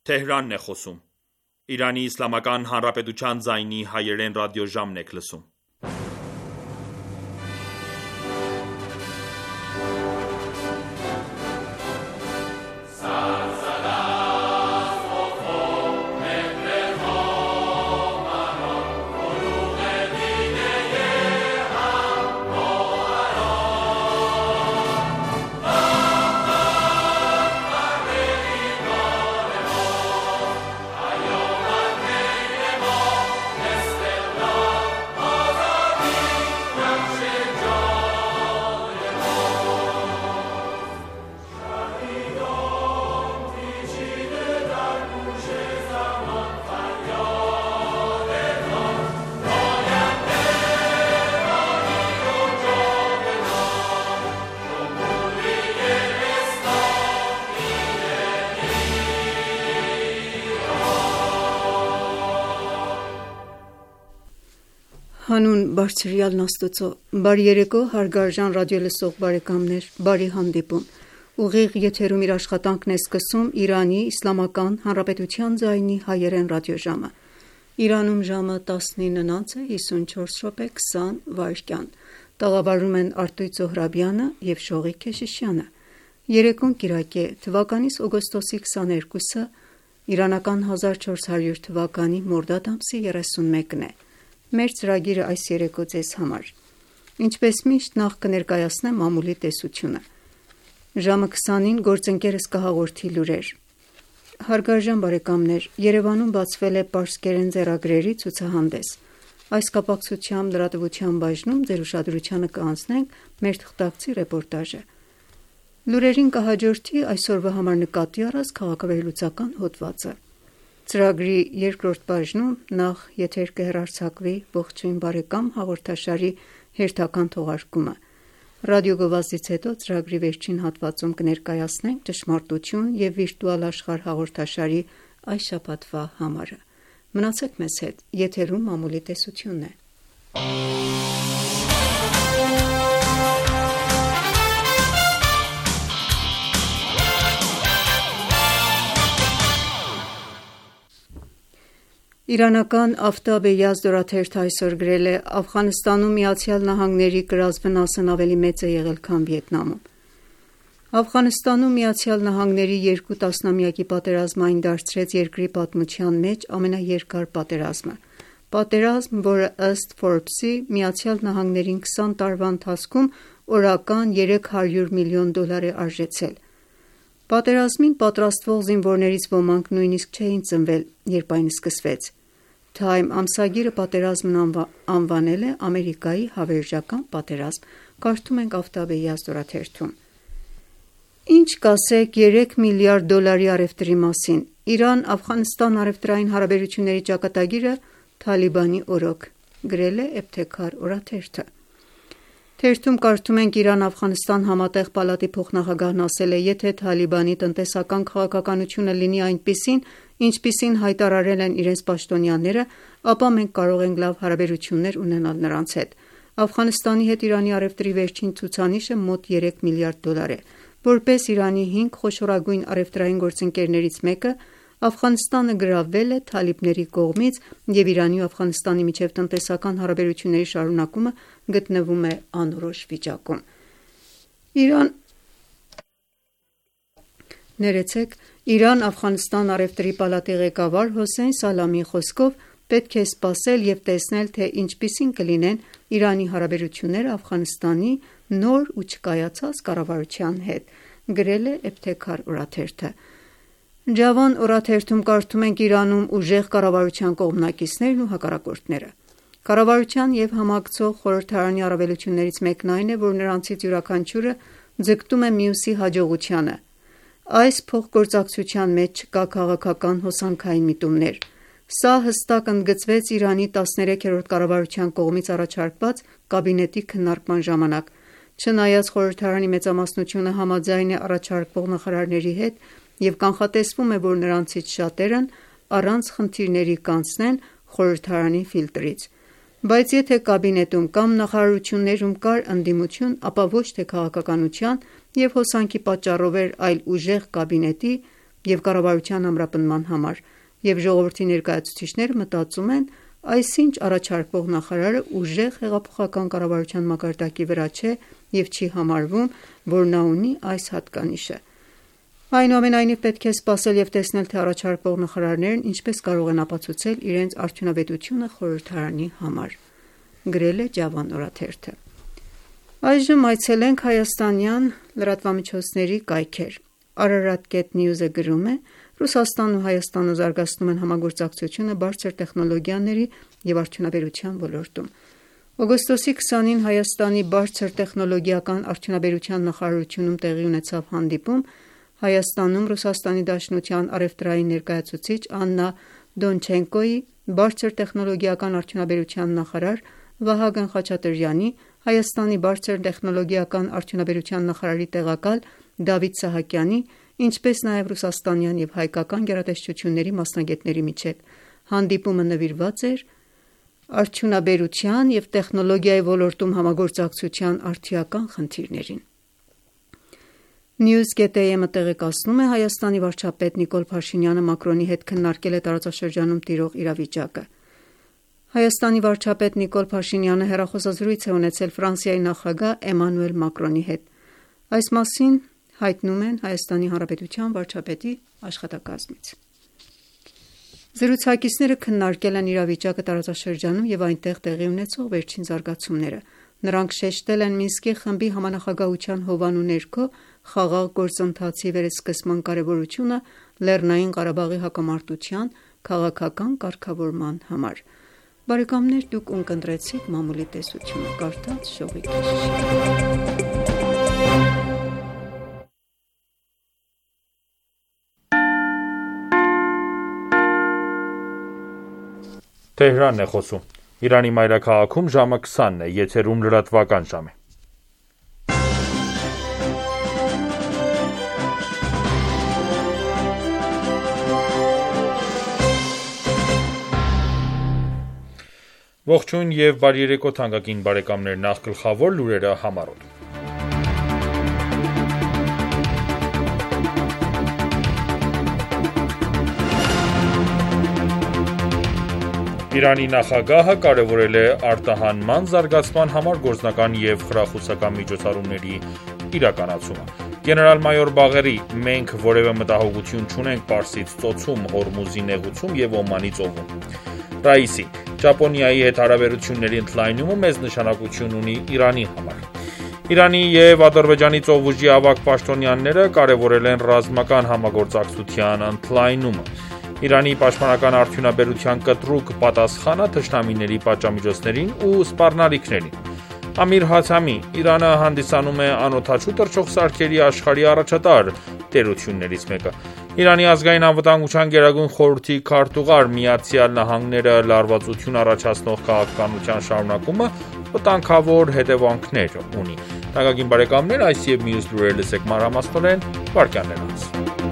Թեհրանն է խոսում։ Իրանի Իսլամական Հանրապետության ձայնի հայերեն ռադիոժամն եք լսում։ Հանուն բարձրյալն Աստծո, բարի երեկո հարգարժան ռադիոլսող բարեկամներ, բարի հանդիպում։ Ուղիղ եթերում իր աշխատանքն է սկսում Իրանի Իսլամական Հանրապետության ձայնի հայերեն ռադիոժամը։ Իրանում ժամը 19:54:20 տաղավարում են Արտույտ Զոհրաբյանը և Շողիկ Քեշիշյանը։ Երեկոն կիրակի է, թվականիս օգոստոսի 22-ը, իրանական 1400 թվականի մորդադ ամսի 31-ն է։ Մեր ծրագիրը այս երեկո ձեզ համար։ Ինչպես միշտ նախ կներկայացնեմ մամուլի տեսությունը։ Ժամը 20-ին գործընկերս կհաղորդի լուրեր։ Հարգարժան բարեկամներ, Երևանում բացվել է պարսկերեն ձեռագրերի ցուցահանդես։ Այս կապակցությամբ լրատվության բաժնում ձեր ուշադրությանը կհանձնենք մեր թղթակցի ռեպորտաժը։ Լուրերին կհաջորդի այսօրվա համար նկատի առած քաղաքավերլուծական հոդվածը։ Ծրագրի երկրորդ բաժնում նախ եթեր կհեռարձակվի ողջույն բարեկամ հաղորդաշարի հերթական թողարկումը։ Ռադիոգովազդից հետո ծրագրի վերջին հատվածում կներկայացնենք ճշմարտություն և վիրտուալ աշխարհ հաղորդաշարի այս շաբաթվա համարը։ Մնացեք մեզ հետ, եթերում մամուլի տեսությունն է։ Իրանական Աֆտաբ Յազդ օրաթերթը այսօր գրել է. Աֆղանստանում ԱՄՆ-ի կրած վնասն ավելի մեծ է եղել, քան Վիետնամում։ Աֆղանստանում ԱՄՆ-ի 2 տասնամյակի պատերազմը այն դարձրեց երկրի պատմության մեջ ամենաերկար պատերազմը։ Պատերազմ, որը ըստ Forbes-ի ԱՄՆ-ին 20 տարվա ընթացքում օրական $300 միլիոն է արժեցել։ Պատերազմին պատրաստվող զինվորներից ոմանք նույնիսկ չէին ծնվել, երբ այն սկսվեց։ Time ամսագիրը պատերազմն անվանել է Ամերիկայի հավերժական պատերազմ։ Կարդում ենք Աֆտաբ Յազդ օրաթերթում։ Ինչ կասեք $3 միլիարդ առևտրի մասին։ Իրան-Աֆղանստան առևտրային հարաբերությունների ճակատագիրը Թալիբանի օրոք, գրել է Էբթեքար օրաթերթը։ Թերթում կարդում ենք Իրան-Աֆղանստան համատեղ պալատի փոխնախագահն ասել է. Եթե Թալիբանի տնտեսական քաղաքականությունը լինի այնպիսին, ինչպիսին հայտարարել են իրենց պաշտոնյաները, ապա մենք կարող ենք լավ հարաբերություններ ունենալ նրանց հետ։ Աֆղանստանի հետ Իրանի առևտրի վերջին ցուցանիշը մոտ $3 միլիարդ է։ Որպես Իրանի 5 խոշորագույն առևտրային գործընկերներից մեկը, Աֆղանստանը գրավվել է թալիբների կողմից և Իրանի ու Աֆղանստանի միջև տնտեսական հարաբերությունների շարունակումը գտնվում է անորոշ վիճակում։ Իրան-Աֆղանստան առևտրի պալատի ղեկավար Հոսեյն Սալամիի խոսքով պետք է սպասել և տեսնել, թե ինչպիսին կլինեն Իրանի հարաբերությունները Աֆղանստանի նոր ու չկայացած կառավարության հետ, գրել է Էբթեքար օրաթերթը։ Ջավան օրաթերթում կարդում ենք Իրանում ուժեղ կառավարության կողմնակիցներն ու հակառակորդները։ Կառավարության և համակցող խորհրդարանի առավելություններից մեկն այն է, որ նրանցից յուրաքանչյուրը ձգտում է մյուսի հաջողությանը։ Այս փոխգործակցության մեջ չկա քաղաքական հոսանքային միտումներ։ Սա հստակ ընդգծվեց Իրանի 13-րդ կառավարության կողմից առաջարկված կաբինետի քննարկման ժամանակ։ Չնայած խորհրդարանի մեծամասնությունը համաձայն է առաջարկվող նախարարների հետ և կանխատեսվում է, որ նրանցից շատերն առանց խնդիրների կանցնեն խորհրդարանի ֆիլտրից։ Բայց եթե կաբինետում կամ նախարարություններում կար ընդդիմություն, ապա ոչ թե քաղաքականության և հոսանքի պատճառով էր, այլ ուժեղ կաբինետի, և կառավարության ամրապնդման համար, և ժողովրդի ներկայացուցիչները մտածում են այսինչ առաջարկվող նախարարը ուժեղ հեղափոխական կառավարության մակարդակի վրա չէ և չի համարվում, որ նա ունի այս հատկանիշը: Այնուամենայնիվ պետք է սպասել և տեսնել, թե առաջարկվող նախարարներն ինչպես կարող են ապացուցել իրենց արդյունավետությունը խորհրդարանի համար: Գրել է Ջավան օրաթերթը: Այժմ այցելենք հայաստանյան լրատվամիջոցների կայքեր: Ararat.news-ը գրում է. Ռուսաստանն ու Հայաստանը զարգացնում են համագործակցությունը բարձր տեխնոլոգիաների և արդյունաբերության ոլորտում: Օգոստոսի 20-ին Հայաստանի բարձր տեխնոլոգիական արդյունաբերության նախարարությունում տեղի ունեցավ հանդիպում Հայաստանում ՌԴ առևտրային ներկայացուցիչ Աննա Դոնչենկոյի, բարձր տեխնոլոգիական արդյունաբերության նախարար Վահագն Խաչատրյանի, Հայաստանի բարձր տեխնոլոգիական արդյունաբերության նախարարի տեղակալ Դավիթ Սահակյանի, ինչպես նաև ռուսաստանյան և հայկական գերատեսչությունների մասնագետների միջև: Հանդիպումը նվիրված էր արդյունաբերության և տեխնոլոգիայի ոլորտում համագործակցության արդիական խնդիրներին: News.am-ը տեղեկացնում է. Հայաստանի վարչապետ Նիկոլ Փաշինյանը Մակրոնի հետ քննարկել է տարածաշրջանում տիրող իրավիճակը: Հայաստանի վարչապետ Նիկոլ Փաշինյանը հեռախոսազրույց է ունեցել Ֆրանսիայի նախագահ Էմանուել Մակրոնի հետ: Այս մասին հայտնում են ՀՀ վարչապետի աշխատակազմից: Զրուցակիցները քննարկել են իրավիճակը տարածաշրջանում և այնտեղ տեղի ունեցող վերջին զարգացումները: Նրանք շեշտել են Մինսկի խմբի համանախագահության հովանու ներքո խաղաղ գործընթացի վերսկսման կարևորությունը Լեռնային Ղարաբաղի հակամարտության քաղաքական կարգավորման համար: Ողջույն և բարի երեկո թանկագին բարեկամներ: Նախ գլխավոր լուրերը համառոտ: Իրանի նախագահը կարևորել է արտահանման զարգացման համար գործնական և խրախուսական միջոցառումների իրականացումը: Գեներալ-մայոր Բաղերի. «Մենք որևէ մտահոգություն չունենք Պարսից ծոցում, Հորմուզի նեղուցում և Օմանի ծովում»: Ռաիսի. «Ճապոնիայի հետ հարաբերությունների ընդլայնումը մեծ նշանակություն ունի Իրանի համար»: Իրանի և Ադրբեջանի ծովուժի ավագ պաշտոնյաները կարևորել են ռազմական համագործակցության ընդլայնումը: Իրանի պաշտպանական արդյունաբերության կտրուկ պատասխանը թշնամիների պատժամիջոցներին ու սպառնալիքներին: Ամիր Հաթամի. «Իրանը հանդիսանում է անօդաչու թռչող սարքերի աշխարհի առաջատար տերություններից մեկը»: Իրանի ազգային անվտանգության գերագույն խորհրդի քարտուղար. «ԱՄՆ-ը լարվածություն առաջացնող քաղաքականության շարունակումը վտանգավոր հետևանքներ ունի»: Այս և մյուս լուրեր լսեք մանրամասնորեն վայրկյաններ անց: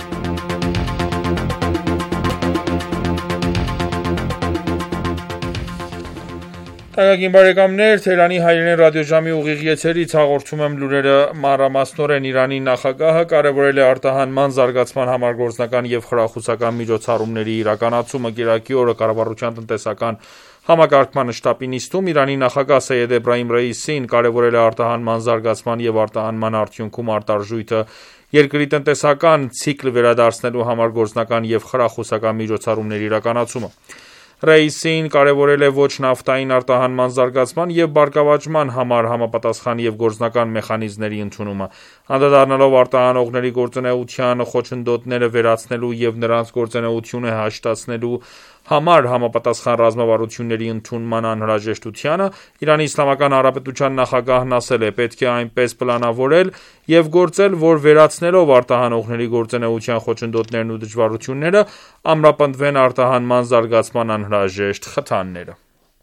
Թեհրանի հայրենի ռադիոժամի ուղիղ եթերից հաղորդում եմ լուրերը մանրամասնորեն: Իրանի նախագահը կարևորել է արտահանման զարգացման համար գործնական և խրախուսական միջոցառումների իրականացումը: Կիրակի օրը կառավարության տնտեսական համակարգման շտաբի նիստում Իրանի նախագահ Սեյեդ Էբրահիմ Ռաիսին կարևորել է արտահանման զարգացման և արտահանման արդյունքում արտարժույթը երկրի տնտեսական ցիկլ վերադարձնելու համար գործնական և խրախուսական միջոցառումների իրականացումը: Ռաիսին կարևորել է ոչ նավթային արտահանման զարգացման և բարգավաճման համար համապատասխան և գործնական մեխանիզմների ընդունումը: Անդրադառնալով արտահանողների գործունեության խոչընդոտները վերացնելու և նրանց գործունեությունը հաշտեցնելու համար համապատասխան ռազմավարությունների ընդունման անհրաժեշտությանը, ԻԻՀ նախագահն ասել է. «Պետք է այնպես պլանավորել և գործել, որ վերացնելով արտահանողների գործունեության խոչընդոտներն ու դժվարությունները, ամրապնդվեն արտահանման զարգացման անհրաժեշտ խթանները»: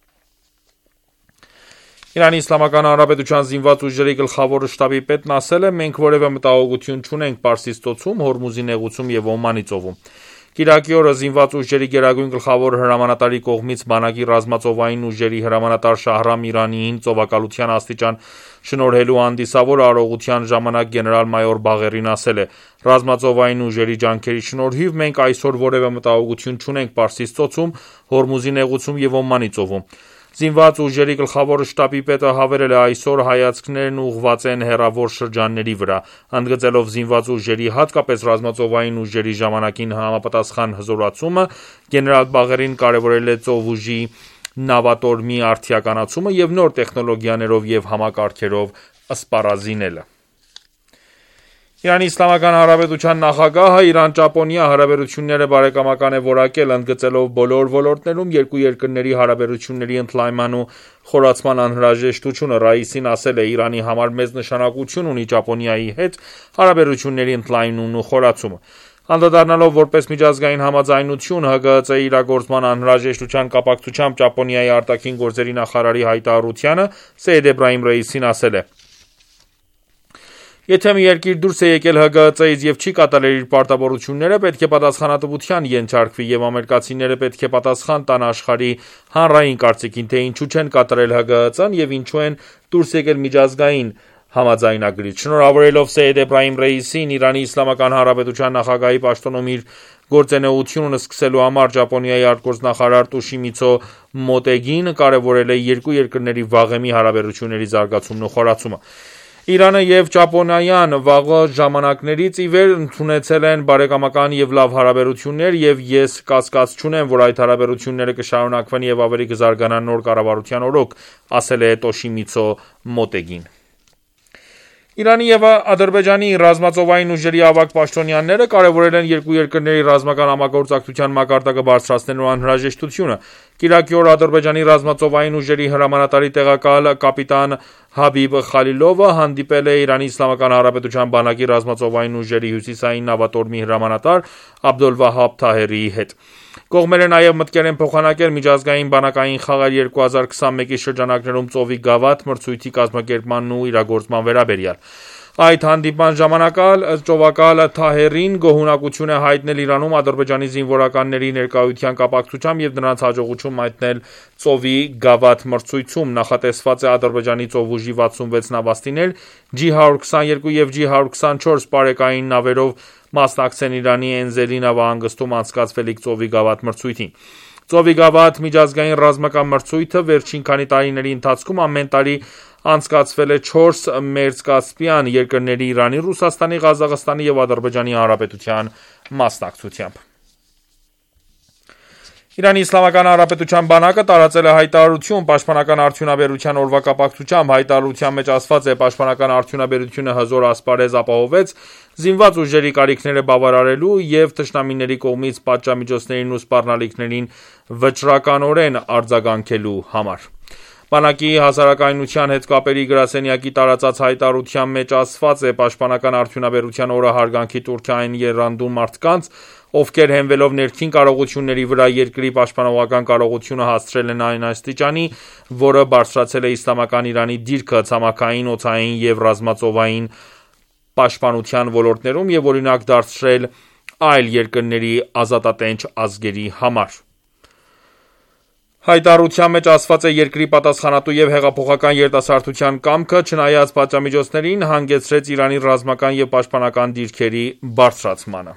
ԻԻՀ զինված ուժերի գլխավոր շտաբի պետն ասել է. «Մենք որևէ մտահոգություն չունենք Պարսից ծոցում, Հորմուզի նեղուցում և Օմանի ծովում»: Կիրակի օրը զինված ուժերի գերագույն գլխավոր հրամանատարի կողմից բանակի ռազմածովային ուժերի հրամանատար Շահրամ Իրանիին ծովակալության աստիճան շնորհելու հանդիսավոր արարողության ժամանակ գեներալ-մայոր Բաղերին ասել է. «Ռազմածովային ուժերի ջանքերի շնորհիվ մենք այսօր որևէ մտահոգություն չունենք Պարսից ծոցում, Հորմուզի նեղուցում և Օմանի ծովում»։ Զինված ուժերի գլխավոր շտաբի պետը հավելել է. «Այսօր հայացքներն ուղղված են հեռավոր շրջանների վրա»։ Ընդգծելով զինված ուժերի, հատկապես ռազմածովային ուժերի ժամանակին համապատասխան հզորացումը, գեներալ Բաղերին կարևորել է ծովուժի նավատորմի արդիականացումը և նոր տեխնոլոգիաներով և համակարգերով սպառազինելը։ ԻԻՀ նախագահը Իրան-Ճապոնիա հարաբերությունները բարեկամական է որակել, ընդգծելով բոլոր ոլորտներում երկու երկրների հարաբերությունների ընդլայնման ու խորացման անհրաժեշտությունը։ Ռաիսին ասել է. «Իրանի համար մեծ նշանակություն ունի Ճապոնիայի հետ հարաբերությունների ընդլայնումն ու խորացումը»։ Անդրադառնալով որպես միջազգային համաձայնություն ՀԳՀԾ-ի իրագործման անհրաժեշտության կապակցությամբ Ճապոնիայի արտաքին գործերի նախարարի հայտարարությանը, Սեյեդ Էբրահիմ Ռեյիսին ասել է. «Եթե մի երկիր դուրս է եկել ՀԳՀԾ-ից և չի կատարել իր պարտավորությունները, պետք է պատասխանատվության ենթարկվի, և ամերիկացիները պետք է պատասխան տան աշխարհի հանրային կարծիքին, թե ինչու չեն կատարել ՀԳՀԾ-ն և ինչու են դուրս եկել միջազգային համաձայնագրից»։ Շնորհավորելով Սեյեդ Էբրահիմ Ռեյիսին ԻԻՀ նախագահի պաշտոնում իր գործունեությունն սկսելու համար, Ճապոնիայի արտգործնախարար Տոշիմիցո Մոտեգին կարևորել է երկու երկրների վաղեմի հարաբերությունների զարգացումն ու խորացումը։ Իրանը և Ճապոնիան վաղ ժամանակներից ի վեր ընդունեցել են բարեկամական և լավ հարաբերություններ, և ես կասկած չունեմ, որ այդ հարաբերությունները կշարունակվեն և ավելի կզարգանան նոր կառավարության օրոք, ասել է Տոշիմիցո Մոտեգին։ Իրանի և Ադրբեջանի ռազմածովային ուժերի ավագ պաշտոնյաները կարևորել են երկու երկրների ռազմական համագործակցության մակարդակը բարձրացնելու անհրաժեշտությունը։ Կիրակի օրը Ադրբեջանի ռազմածովային ուժերի հրամանատարի տեղակալ կապիտան Հաբիբ Խալիլովը հանդիպել է ԻԻՀ բանակի ռազմածովային ուժերի հյուսիսային նավատորմի հրամանատար Աբդոլվահաբ Թահերիի հետ։ Կողմերը նաև մտկեր են փոխանակել միջազգային բանակային խաղեր 2021-ի շրջանակներում ծովի գավաթ մրցույթի կազմակերպմանն ու իրագործման վերաբերյալ։ Այդ հանդիպման ժամանակ ծովակալ Թահերին գոհունակություն է հայտնել Իրանում Ադրբեջանի զինվորականների ներկայության կապակցությամբ և նրանց հաջողություն մատնել ծովի գավաթ մրցույթում։ Նախատեսված է Ադրբեջանի ծովուժի 66 նավաստիներ J122 և J124 պարեկային նավերով մասնակցեն Իրանի Էնզելի նավահանգստում անցկացվելիք ծովի գավաթ մրցույթին։ Ծովի գավաթ միջազգային ռազմական մրցույթը վերջին քանի տարիների ընթացքում ամեն տարի անցկացվել է 4 մերձկասպյան երկրների՝ Իրանի, Ռուսաստանի, Ղազախստանի և Ադրբեջանի Հանրապետության մասնակցությամբ։ ԻԻՀ բանակը տարածել է հայտարարություն Պաշտպանական արդյունաբերության օրվա կապակցությամբ։ Հայտարարության մեջ ասված է. «Պաշտպանական արդյունաբերությունը հզոր ասպարեզ ապահովեց զինված ուժերի կարիքները բավարարելու և թշնամիների կողմից պատժամիջոցներին ու սպառնալիքներին վճռականորեն արձագանքելու համար»։ Բանակի հասարակայնության հետ կապերի գրասենյակի տարածած հայտարարության մեջ ասված է. «Պաշտպանական արդյունաբերության օրը հարգանքի տուրք է այն եռանդուն մարդկանց, ովքեր հենվելով ներքին կարողությունների վրա երկրի պաշտպանողական կարողությունը հասցրել են այն աստիճանի, որը բարձրացրել է Իսլամական Իրանի դիրքը ցամաքային, օդային և ռազմածովային պաշտպանության ոլորտներում և օրինակ դարձրել այլ երկրների ազատատենչ ազգերի համար»։ Հայտարարության մեջ ասված է. «Երկրի պատասխանատու և հեղափոխական երիտասարդության կամքը, չնայած պատժամիջոցներին, հանգեցրեց Իրանի ռազմական և պաշտպանական դիրքերի բարձրացմանը»։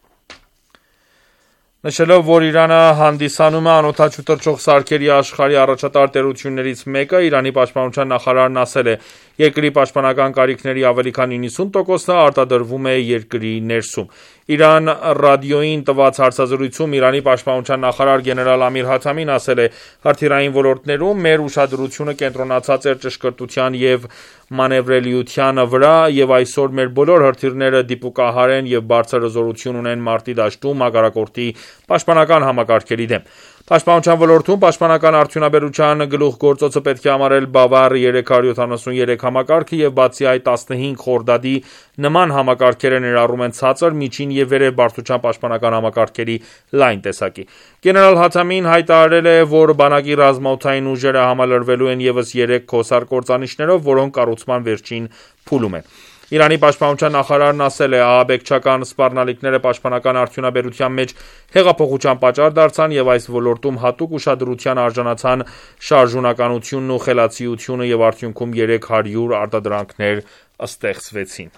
Նշելով, որ Իրանը հանդիսանում է անօդաչու թռչող սարքերի աշխարհի առաջատար տերություններից մեկը, Իրանի պաշտպանության նախարարն ասել է. «Երկրի պաշտպանական կարիքների ավելի քան 90%-ը արտադրվում է երկրի ներսում»։ Իրան ռադիոյին տված հարցազրույցում Իրանի պաշտպանության նախարար գեներալ Ամիր Հաթամին ասել է. «Հրթիռային ոլորտներում մեր ուշադրությունը կենտրոնացած էր ճշգրտության և մանևրելիության վրա, և այսօր մեր բոլոր հրթիռները դիպուկահար են և բարձր հզորություն ունեն մարտի դաշտում հակառակորդի պաշտպանական համակարգերի դեմ»։ Պաշտպանության ոլորտում պաշտպանական արդյունաբերության գլուխգործոցը պետք է համարել Բավար 373 համակարգը և բացի այդ 15 Խորդադի նման համակարգերը ներառում են ցածր, միջին և վերև բարձրության պաշտպանական համակարգերի լայն տեսակի։ Գեներալ Հաթամին հայտարարել է, որ բանակի ռազմաօդային ուժերը համալրվելու են ևս 3 քոսար կործանիչներով, որոնք կառուցման վերջին փուլում են։ Իրանի պաշտպանության նախարարն ասել է, ահաբեկչական սպառնալիքները պաշտպանական արդյունաբերության մեջ հեղափոխության պատճառ դարձան եւ այս ոլորտում հատուկ ուշադրության արժանացան շարժունակությունն ու խելացիությունը եւ արդյունքում 300 արտադրանքներ ստեղծվեցին։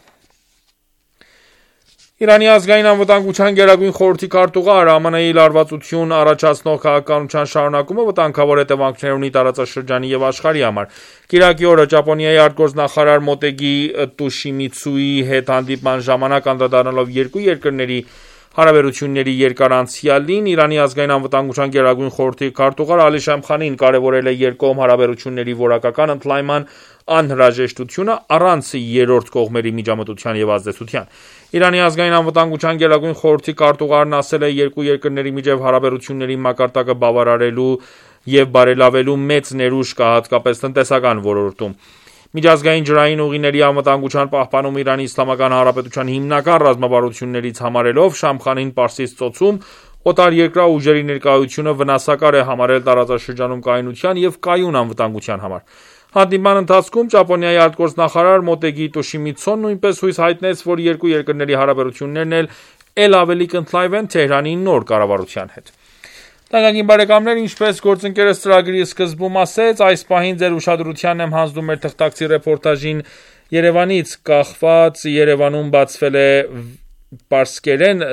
Իրանի ազգային անվտանգության գերագույն խորհրդի քարտուղար ԱՄՆ-ի լարվածություն առաջացնող քաղաքականության շարունակումը վտանգավոր հետևանքներ ունի տարածաշրջանի եւ աշխարհի համար։ Կիրակի օրը Ճապոնիայի արտգործնախարար Մոտեգի Տոշիմիցուի հետ հանդիպման ժամանակ անդրադառնալով երկու երկրների հարաբերությունների երկար անցյալին, Իրանի ազգային անվտանգության գերագույն խորհրդի քարտուղար Ալի Շամխանին կարևորել է երկկողմ հարաբերությունների որակական ընդլայնման անհրաժեշտությունը առանց երրորդ կողմերի միջամտության եւ ազդեցության։ Իրանի ազգային անվտանգության գերագույն խորհրդի քարտուղարն ասել է, երկու երկրների միջև հարաբերությունների մակարդակը բավարարելու եւ բարելավելու մեծ ներուժ կա, հատկապես տնտեսական ոլորտում։ Միջազգային ջրային ուղիների անվտանգության պահպանումը Իրանի Իսլամական Հանրապետության հիմնական ռազմավարություններից համարելով Շամխանին Պարսից ծոցում օտարերկրյա ուժերի ներկայությունը վնասակար է համարել տարածաշրջանում կայունության եւ կայուն անվտանգության համար։ Հանդիպման ընթացքում Ճապոնիայի արտգործնախարար Մոտեգի Տոշիմիցուն նույնպես հույս հայտնեց, որ երկու երկրների հարաբերություններն էլ ավելի կընդլայնվեն Թեհրանի նոր կառավարության հետ։ Թանկագին բարեկամներ, ինչպես գործընկերս ծրագրի սկզբում ասեց, այս պահին ձեր ուշադրությանն եմ հանձնում մեր թղթակցի ռեպորտաժին Երևանից կախված Երևանում բացվել է պարսկերեն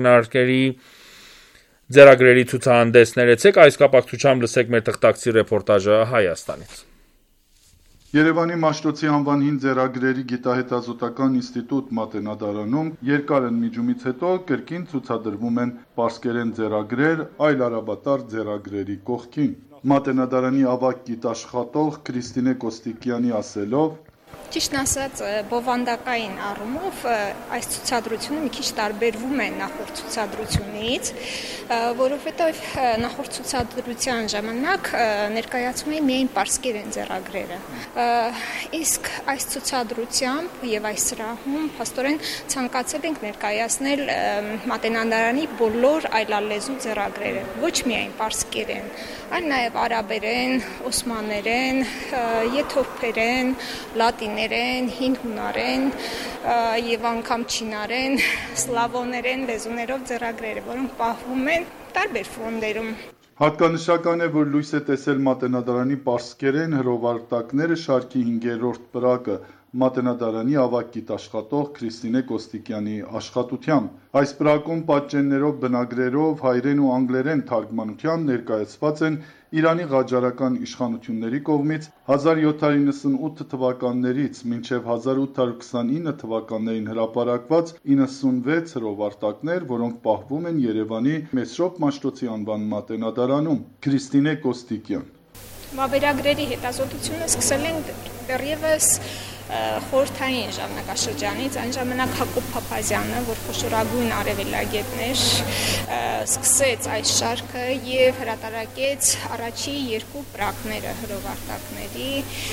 ձեռագրերի ցուցահանդես, ներեցեք այս կապակցությամբ լսեք մեր թղթակցի ռեպորտաժը Հայաստանից։ Երևանի Մաշտոցի անվան հին ձեռագրերի գիտահետազոտական ինստիտուտ մատենադարանում երկար ընդմիջումից հետո կրկին ցուցադրվում են պարսկերեն ձեռագրեր այլ արաբատար ձեռագրերի կողքին։ Մատենադարանի ավագ գիտաշխատող Քրիստինե Կոստիկյանի ասելով, Ճիշտն ասած, բովանդակային առումով այս ցուցադրությունը մի քիչ տարբերվում է նախորդ ցուցադրությունից, որովհետև նախորդ ցուցադրության ժամանակ ներկայացվում էին միայն պարսկերեն ձեռագրերը։ Իսկ այս ցուցադրությամբ եւ այս սրահում փաստորեն ցանկացել ենք ներկայացնել մատենադարանի բոլոր այլալեզու ձեռագրերը, ոչ միայն պարսկերեն, այլ նաեւ արաբերեն, օսմաներեն, եթովպերեն, լատիներեն, հին հունարեն եւ անգամ չինարեն, սլավոներեն լեզուներով ձեռագրերը, որոնք պահվում են տարբեր ֆոնդերում։ Հատկանշական է, որ լույս է տեսել մատենադարանի պարսկերեն հրովարտակները շարքի 5-րդ պրակը մատենադարանի ավագ գիտաշխատող Քրիստինե Կոստիկյանի աշխատությամբ։ Այս պրակում պատճեններով, բնագրերով, հայերեն ու անգլերեն թարգմանությամբ ներկայացված են Իրանի ղաջարական իշխանությունների կողմից 1798 թվականներից մինչև 1829 թվականներին հրապարակված 96 հրովարտակներ, որոնք պահվում են Երևանի Մեսրոպ Մաշտոցի անվան մատենադարանում։ Քրիստինե Կոստիկյան Վավերագրերի հետազոտությունը սկսել են դեռևս խորհրդային ժամանակաշրջանից, այն ժամանակ Հակոբ Փափազյանը, որ խոշորագույն արևելագետն էր, սկսեց այս շարքը եւ հրատարակեց առաջի երկու պրակները հրովարտակների։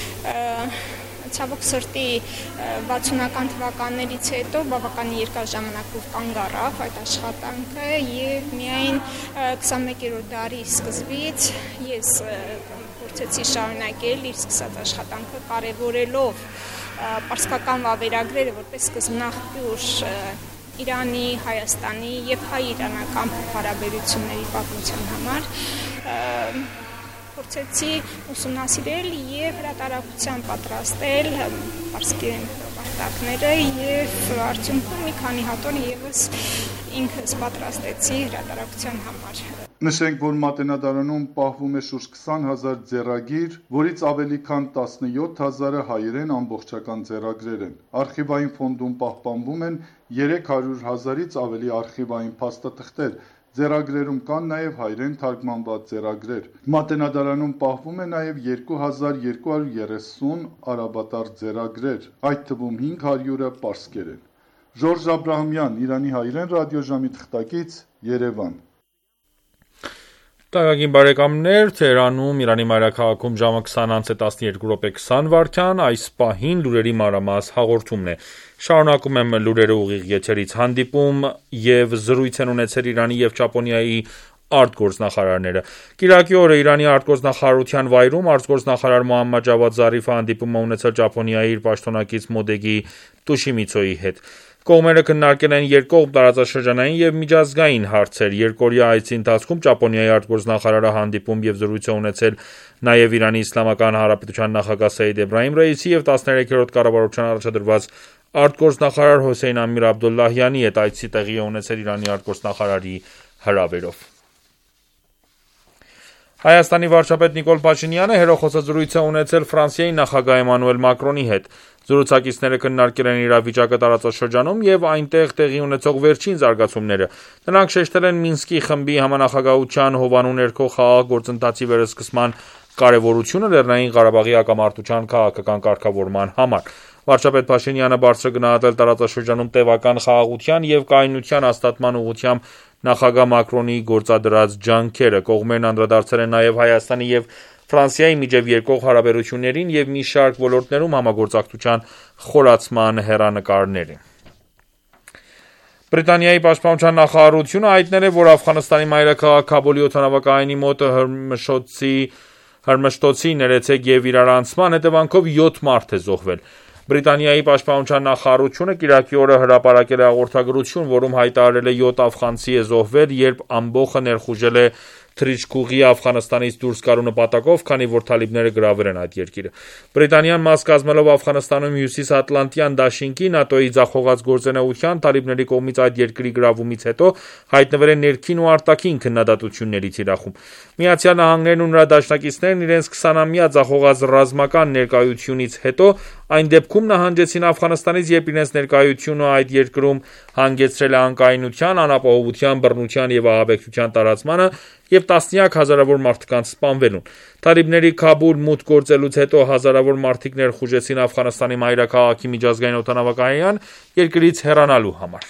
Ցավոք սրտի 60-ական թվականներից հետո բավականին երկար ժամանակով կանգ առավ այդ աշխատանքը եւ միայն 21-րդ դարի սկզբից ես փորձեցի շարունակել իր սկսած աշխատանքը կարևորելով պարսկական վավերագրերը որպես սկզբնաղբյուր Իրանի, Հայաստանի եւ հայ-իրանական հարաբերությունների պատմության համար փորձեցի ուսումնասիրել եւ հրատարակության պատրաստել պարսկերեն հրովարտակները եւ արդյունքում մի քանի հատոր եւս ինքս պատրաստեցի հրատարակության համար։ Նշենք, որ մատենադարանում պահվում է շուրջ 20,000 ձեռագիր, որից ավելի քան 17,000-ը հայերեն ամբողջական ձեռագրեր են։ Արխիվային ֆոնդում պահպանվում են 300,000-ից ավելի արխիվային փաստաթղթեր։ Ձեռագրերում կան նաև հայերեն թարգմանված ձեռագրեր։ Մատենադարանում պահվում է նաև 2230 արաբատար ձեռագրեր, այդ թվում 500-ը պարսկերեն։ Ժորժ Աբրահամյան, Իրանի հայրեն ռադիոժամի թղթակից, Երևան։ Տակագին բարեկամներ, Թեհրանում, Իրանի մայրաքաղաքում ժամը 20:12 այս պահին լուրերի մանրամաս հաղորդումն է։ Շարունակում եմ լուրերը ուղիղ եթերից։ Հանդիպում եւ զրույց են ունեցել Իրանի եւ Ճապոնիայի արտգործնախարարները։ Կիրակի օրը Իրանի արտգործնախարարության վայրում արտգործնախարար Մոհամմադ Ջավադ Զարիֆը հանդիպում է ունեցել Ճապոնիայի իր պաշտոնակից Մոդեգի Տոշիմիցոյի հետ։ Կողմերը քննարկել են երկկողմ տարածաշրջանային և միջազգային հարցեր։ Երկօրյա այցի ընթացքում Ճապոնիայի արտգործնախարարը հանդիպում և զրույց է ունեցել նաև Իրանի Իսլամական Հանրապետության նախագահ Սեյեդ Էբրահիմ Ռայիսի և 13-րդ կառավարության առաջադրված արտգործնախարար Հոսեյն Ամիր Աբդոլլահյանի հետ։ Այցը տեղի է ունեցել Իրանի արտգործնախարարի հրավերով։ Հայաստանի վարչապետ Նիկոլ Փաշինյանը հեռախոսազրույց է ունեցել Ֆրանսիայի նախագահ Էմանուել Մակրոնի հետ։ Զրուցակիցները քննարկել են իրավիճակը տարածաշրջանում և այնտեղ տեղի ունեցող վերջին զարգացումները։ Նրանք շեշտել են Մինսկի խմբի համանախագահության հովանու ներքո խաղաղ գործընթացի վերսկսման կարևորությունը Լեռնային Ղարաբաղի հակամարտության քաղաքական կարգավորման համար։ Վարչապետ Փաշինյանը բարձր է գնահատել տարածաշրջանում տևական խաղաղության և կայունության հաստատման ուղղությամբ նախագահ Մակրոնի գործադրած ջանքերը։ Կողմերն անդրադարձել են նաև Հայաստանի և Ֆրանսիայի միջև երկկողմ հարաբերություններին և մի շարք ոլորտներում համագործակցության խորացման հեռանկարներին։ Բրիտանիայի պաշտպանության նախարարությունը հայտնել է, որ Աֆղանստանի մայրաքաղաք Քաբուլի օդանավակայանի մոտ հրմշտոցի ներեցեք և իրարանցման հետևանքով 7 մարդ է զոհվել։ Բրիտանիայի պաշտպանության նախարարությունը կիրակի օրը հրապարակել է հաղորդագրություն, որում հայտարարել է 7 աֆղանցի է զոհվել, երբ ամբոխը ներխուժել է թռիչքուղի Աֆղանստանից դուրս գալու նպատակով, քանի որ թալիբները գրավել են այդ երկիրը։ Բրիտանիան մաս կազմելով Աֆղանստանում հյուսիսատլանտյան դաշինքի ՆԱՏՕ-ի ձախողած գործունեության, թալիբների կողմից այդ երկրի գրավումից հետո հայտնվել է ներքին ու արտաքին քննադատությունների թիրախում։ ԱՄՆ-ն ու նրա դաշնակիցներն իրենց 20-ամյա ձախողած ռազմական ներկայությունից հետո այն դեպքում նահանջեցին Աֆղանստանից, երբ իրենց ներկայությունը այդ երկրում հանգեցրել է անկայունության, անապահովության, բռնության և ահաբեկչության տարածմանը և տասնյակ հազարավոր մարդկանց սպանվելուն։ Թալիբների Քաբուլ մուտք գործելուց հետո հազարավոր մարդիկ ներխուժեցին Աֆղանստանի մայրաքաղաքի միջազգային օդանավակայան՝ երկրից հեռանալու համար։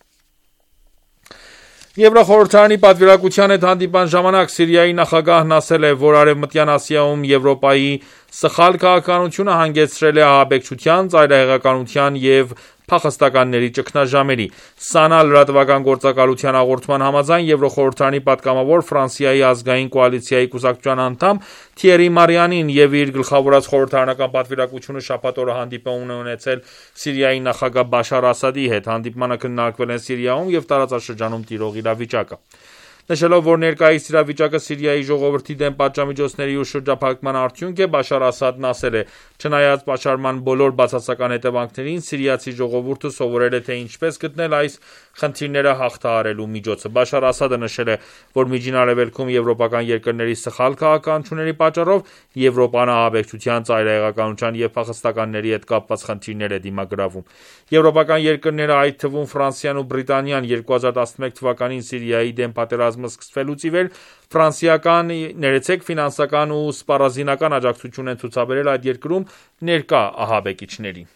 Եվրախորհրդարանի պատվիրակության հետ հանդիպման ժամանակ Սիրիայի նախագահն ասել է, որ Արևմտյան Ասիայում Եվրոպայի սխալ քաղաքականությունը հանգեցրել է ահաբեկչության, ծայրահեղականության և փախստականների ճգնաժամերի։ ՍԱՆԱ լրատվական գործակալության հաղորդման համաձայն Եվրոխորհրդարանի պատգամավոր Ֆրանսիայի ազգային կոալիցիայի կուսակցության անդամ Թիերի Մարիանին և իր գլխավորած խորհրդարանական պատվիրակությունը շաբաթ օրը հանդիպում է ունեցել Սիրիայի նախագահ Բաշար Ասադի հետ։ Հանդիպմանը քննարկվել են Սիրիայում և տարածաշրջանում տիրող իրավիճակը։ Նշելով, որ ներկայիս իրավիճակը Սիրիայի ժողովրդի դեմ պատժամիջոցների ու շրջափակման արդյունք է, Բաշար Ասադն ասել է. «Չնայած պաշարման բոլոր բացասական հետևանքներին, սիրիացի ժողովուրդը սովորել է, թե ինչպես գտնել այս խնդիրները հաղթահարելու միջոցը»։ Բաշար Ասադը նշել է, որ Միջին Արևելքում եվրոպական երկրների սխալ քաղաքականությունների պատճառով Եվրոպան ահաբեկչության, ծայրահեղականության և փախստականների հետ կապված խնդիրներ է դիմագրավում։ Եվրոպական երկրները, այդ թվում Ֆրանսիան ու Բրիտանիան, 2011 թվականին Սիրիայի դեմ պատերազմը սկսվելուց ի վեր ֆինանսական ու սպառազինական աջակցություն են ցուցաբերել այդ երկրում ներկա ահաբեկիչներին։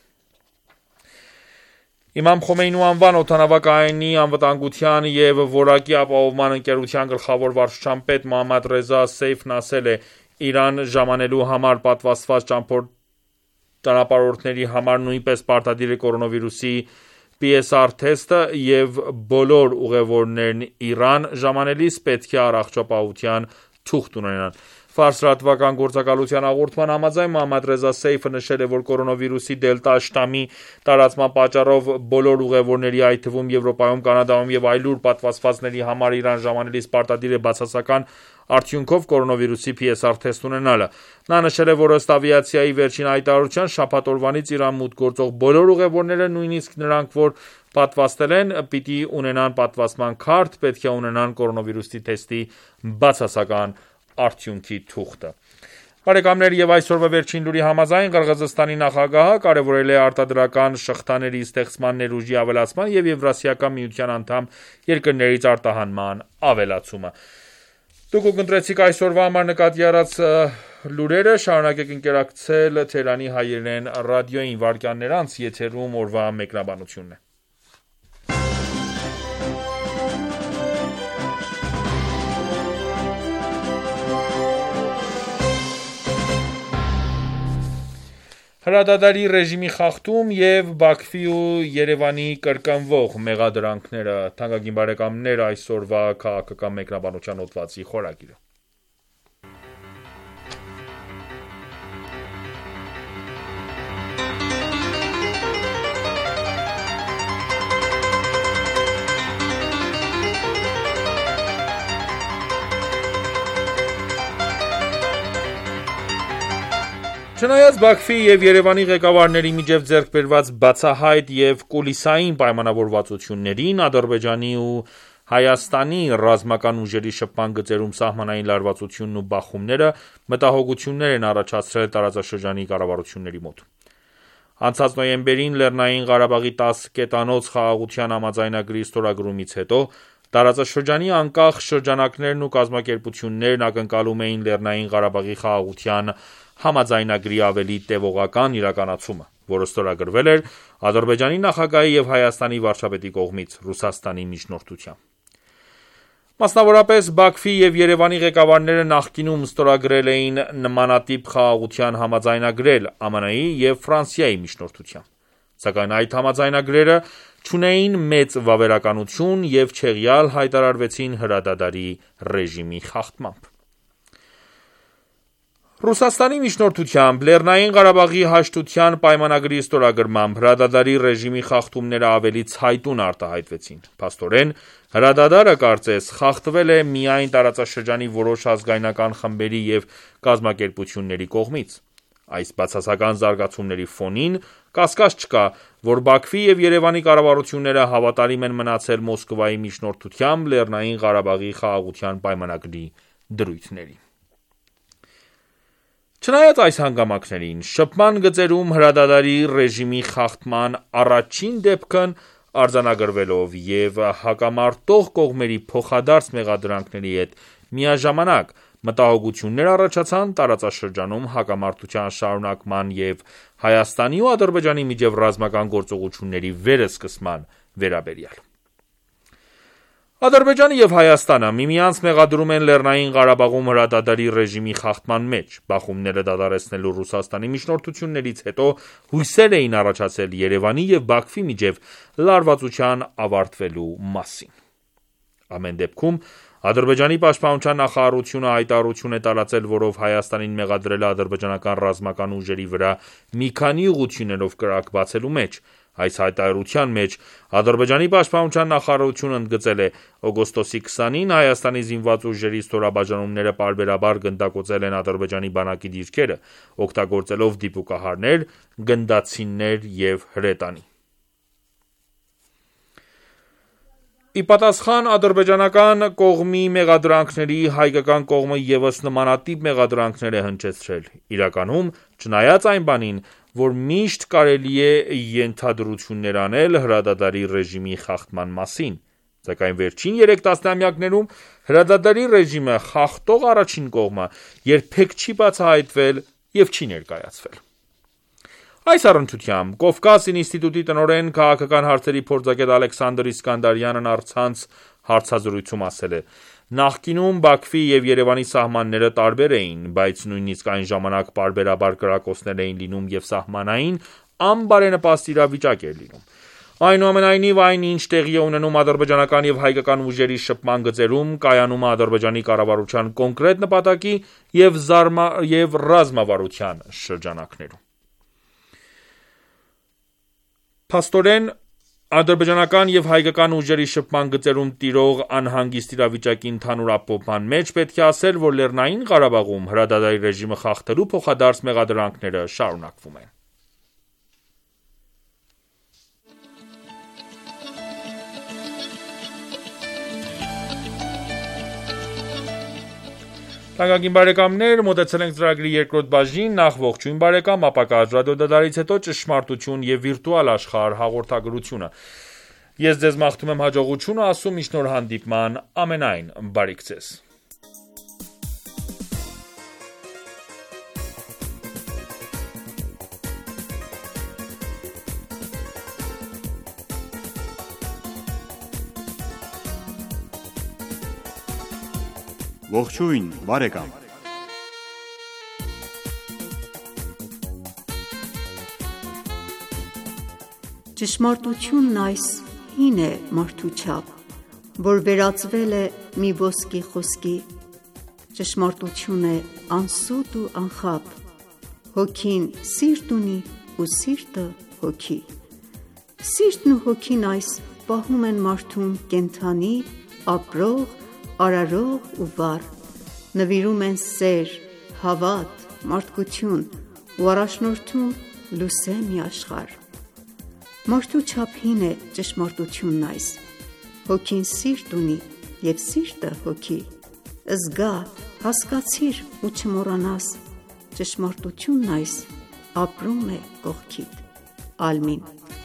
Իմամ Խոմեյնու անվան օդանավակայանի անվտանգության և որակի ապահովման ընկերության գլխավոր վարչության պետ Մոհամմադ Ռեզա Սեյֆն ասել է. «Իրան ժամանելու համար պատվաստված ճանապարհորդների համար նույնպես պարտադիր է կորոնավիրուսի PCR թեստը և բոլոր ուղևորներն Իրան ժամանելիս պետք է առողջապահության թուղթ ունենան»։ Ֆարս լրատվական գործակալության հաղորդման համաձայն Մոհամմադ Ռեզա Սեյֆը նշել է, որ կորոնավիրուսի դելտա շտամի տարածման պատճառով բոլոր ուղևորների, այդ թվում Եվրոպայում, Կանադայում և այլուր պատվաստվածների համար Իրան ժամանելիս պարտադիր է բացասական արդյունքով կորոնավիրուսի PCR թեստ ունենալը։ Նա նշել է, որ ըստ ավիացիայի վերջին հայտարարության, շաբաթ օրվանից Իրան մուտք գործող բոլոր ուղևորները, նույնիսկ նրանք, որ պատվաստել են, պիտի ունենան պատվաստման քարտ, պետք է ունենան կորոնավիրուսի թեստի բացասական արդյունքի թուղթը։ Բարեկամներ, եւ այսօրվա վերջին լուրի համաձայն Ղրղըզստանի նախագահը կարևորել է արտադրական շղթաների ստեղծման ներուժի ավելացման եւ Եվրասիական միության անդամ երկրներից արտահանման ավելացումը։ Դուք կընտրեցիք այսօրվա համար նկատի առած լուրերը, շարունակեք ընկերակցել Թերանի հայերեն ռադիոյին, վարքյաններ անց եթերում օրվա մեկնաբանությունն է։ հրադադարի ռեժիմի խախտում և Բաքվի ու Երևանի կրկնվող մեղադրանքները։ Թանկագին բարեկամներ, այսօրվա քաղաքական մեկնաբանության հոդվածի խորագիրը։ Չնայած Բաքվի և Երևանի ղեկավարների միջև ձեռք բերված բացահայտ և կուլիսային պայմանավորվածություններին, Ադրբեջանի ու Հայաստանի ռազմական ուժերի շփման գծերում սահմանային լարվածությունն ու բախումները մտահոգություններ են առաջացրել տարածաշրջանի կառավարությունների մոտ։ Անցած նոյեմբերին Լեռնային Ղարաբաղի 10 կետանոց խաղաղության համաձայնագրի ստորագրումից հետո տարածաշրջանի անկախ շրջանակներն ու կազմակերպություններն ակնկալում էին Լեռնային Ղարաբաղի խաղաղության համաձայնագրի ավելի տևողական իրականացումը, որը ստորագրվել էր Ադրբեջանի նախագահի և Հայաստանի վարչապետի կողմից Ռուսաստանի միջնորդությամբ։ Մասնավորապես, Բաքվի և Երևանի ղեկավարները նախկինում ստորագրել էին նմանատիպ խաղաղության համաձայնագրեր ԱՄՆ-ի և Ֆրանսիայի միջնորդությամբ, սակայն այդ համաձայնագրերը չունեին մեծ վավերականություն և չեղյալ հայտարարվեցին հրադադարի ռեժիմի խախտմամբ։ Ռուսաստանի միջնորդությամբ Լեռնային Ղարաբաղի հաշտության պայմանագրի ստորագրմամբ հրադադարի ռեժիմի խախտումները ավելի ցայտուն արտահայտվեցին։ Փաստորեն, հրադադարը կարծես խախտվել է միայն տարածաշրջանի որոշ ազգայնական խմբերի և կազմակերպությունների կողմից։ Այս բացասական զարգացումների ֆոնին կասկած չկա, որ Բաքվի և Երևանի կառավարությունները հավատարիմ են մնացել Մոսկվայի միջնորդությամբ Լեռնային Ղարաբաղի խաղաղության պայմանագրի դրույթներին։ Չնայած այս հանգամանքներին, շփման գծերում հրադադարի ռեժիմի խախտման առաջին դեպքն արձանագրվելով և հակամարտող կողմերի փոխադարձ մեղադրանքների հետ միաժամանակ մտահոգություններ առաջացան տարածաշրջանում հակամարտության շարունակման և Հայաստանի ու Ադրբեջանի միջև ռազմական գործողությունների վերսկսման վերաբերյալ։ Ադրբեջանը և Հայաստանը միմյանց մեղադրում են Լեռնային Ղարաբաղում հրադադարի ռեժիմի խախտման մեջ։ Բախումները դադարեցնելու Ռուսաստանի միջնորդություններից հետո հույսեր էին առաջացել Երևանի և Բաքվի միջև լարվածության ավարտվելու մասին։ Ամեն դեպքում, Ադրբեջանի պաշտպանության նախարարությունը հայտարարություն է տարածել, որով Հայաստանին մեղադրել է ադրբեջանական ռազմական ուժերի վրա մի քանի ուղղություններով կրակ բացելու մեջ։ Այս հայտարարության մեջ Ադրբեջանի պաշտպանության նախարարությունը ընդգծել է. օգոստոսի 20-ին Հայաստանի զինված ուժերի ստորաբաժանումները պարբերաբար գնդակոծել են Ադրբեջանի բանակի դիրքերը, օգտագործելով դիպուկահարներ, գնդացիններ և հրետանի։ Ի պատասխան ադրբեջանական կողմի մեղադրանքների, հայկական կողմը ևս նմանատիպ մեղադրանքներ է հնչեցրել։ Իրականում, չնայած այն բանին, որ միշտ կարելի է ենթադրություններ անել հրադադարի ռեժիմի խախտման մասին, սակայն վերջին 3 տասնամյակներում հրադադարի ռեժիմը խախտող առաջին կողմը երբեք չի բացահայտվել և չի ներկայացվել։ Այս առնչությամբ Կովկաս ինստիտուտի տնօրեն, քաղաքական հարցերի փորձագետ Ալեքսանդր Իսկանդարյանն առցանց հարցազրույցում ասել է. Նախկինում Բաքվի և Երևանի սահմանները տարբեր էին, բայց նույնիսկ այն ժամանակ պարբերաբար կրակոցներ էին լինում և սահմանային անբարենպաստ իրավիճակ էր լինում։ Այնուամենայնիվ, այն, ինչ տեղի է ունենում ադրբեջանական և հայկական ուժերի շփման գծերում, կայանում է Ադրբեջանի կառավարության կոնկրետ նպատակի և ռազմավարության շրջանակներում։ Փաստորեն, ադրբեջանական և հայկական ուժերի շփման գծերում տիրող անհանգիստ իրավիճակի ընդհանուր ապահովման մեջ պետք է ասել, որ Լեռնային Ղարաբաղում հրադադարի ռեժիմը խախտելու փոխադարձ մեղադրանքները շարունակվում են։ Թանկագին բարեկամներ, մոտեցել ենք ծրագրի երկրորդ բաժնին, նախ ողջույն բարեկամ, ապա ռադիոդադարից հետո ճշմարտություն և վիրտուալ աշխարհ հաղորդագրությունը։ Ես ձեզ մաղթում եմ հաջողություն ու ասում մինչ նոր հանդիպման ամենայն բարիք ձեզ։ Ողջույն բարեկամ։ Ճշմարտությունն այս հին է մարդու չափ, որ վերածվել է մի ոսկի խոսքի, ճշմարտություն է անսուտ ու անխափ, հոգին սիրտ ունի ու սիրտը հոգի, սիրտն ու հոգին այս պահում են մարդուն կենդանի, ապրող, արարող ու վառ, նվիրում են սեր, հավատ, մարդկություն ու առաջնորդում լուսե մի աշխարհ, մարդու չափ հին է ճշմարտությունն այս, հոգին սիրտ ունի և սիրտը հոգի, զգա, հասկացիր ու չմոռանաս, ճշմարտությունն այս ապրում է կողքիդ, Ալմին։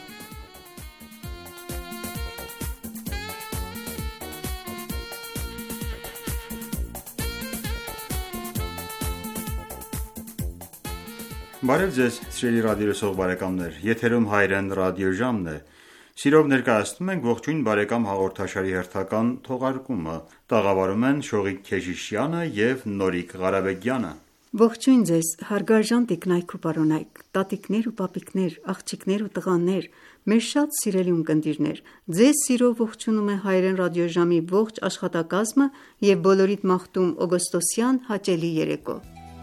Բարև ձեզ սիրելի ռադիոլսող բարեկամներ, եթերում Հայրեն ռադիոժամն է, սիրով ներկայացնում ենք ողջույն բարեկամ հաղորդաշարի հերթական թողարկումը, տաղավարում են Շողիկ Քեժիշյանը և Նորիկ Ղարաբեգյանը։ Ողջույն ձեզ հարգարժան տիկնայք ու պարոնայք, տատիկներ ու պապիկներ, աղջիկներ ու տղաներ, մեր շատ սիրելի ունկնդիրներ, ձեզ սիրով ողջունում է Հայրեն ռադիոժամի ողջ աշխատակազմը և բոլորիդ մաղթում օգոստոսյան հաճելի երեկո։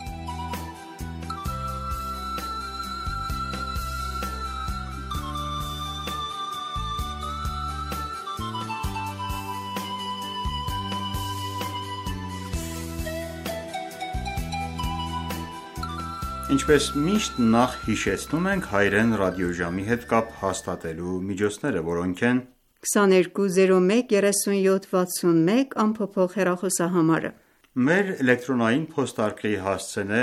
Ինչպես միշտ նախ հիշեցնում ենք Հայրեն ռադիոժամի հետ կապ հաստատելու միջոցները, որոնք են 22013761 ամփոփող հեռախոսահամարը, մեր էլեկտրոնային փոստարկղի հասցեն է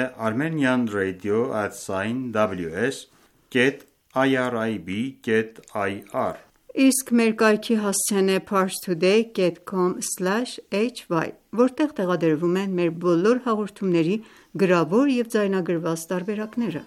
armenianradio@ws.irib.ir, իսկ մեր կայքի հասցեն է parstoday.com/hy, որտեղ տեղադրվում են մեր բոլոր հաղորդումների գրավոր և ձայնագրված տարբերակները։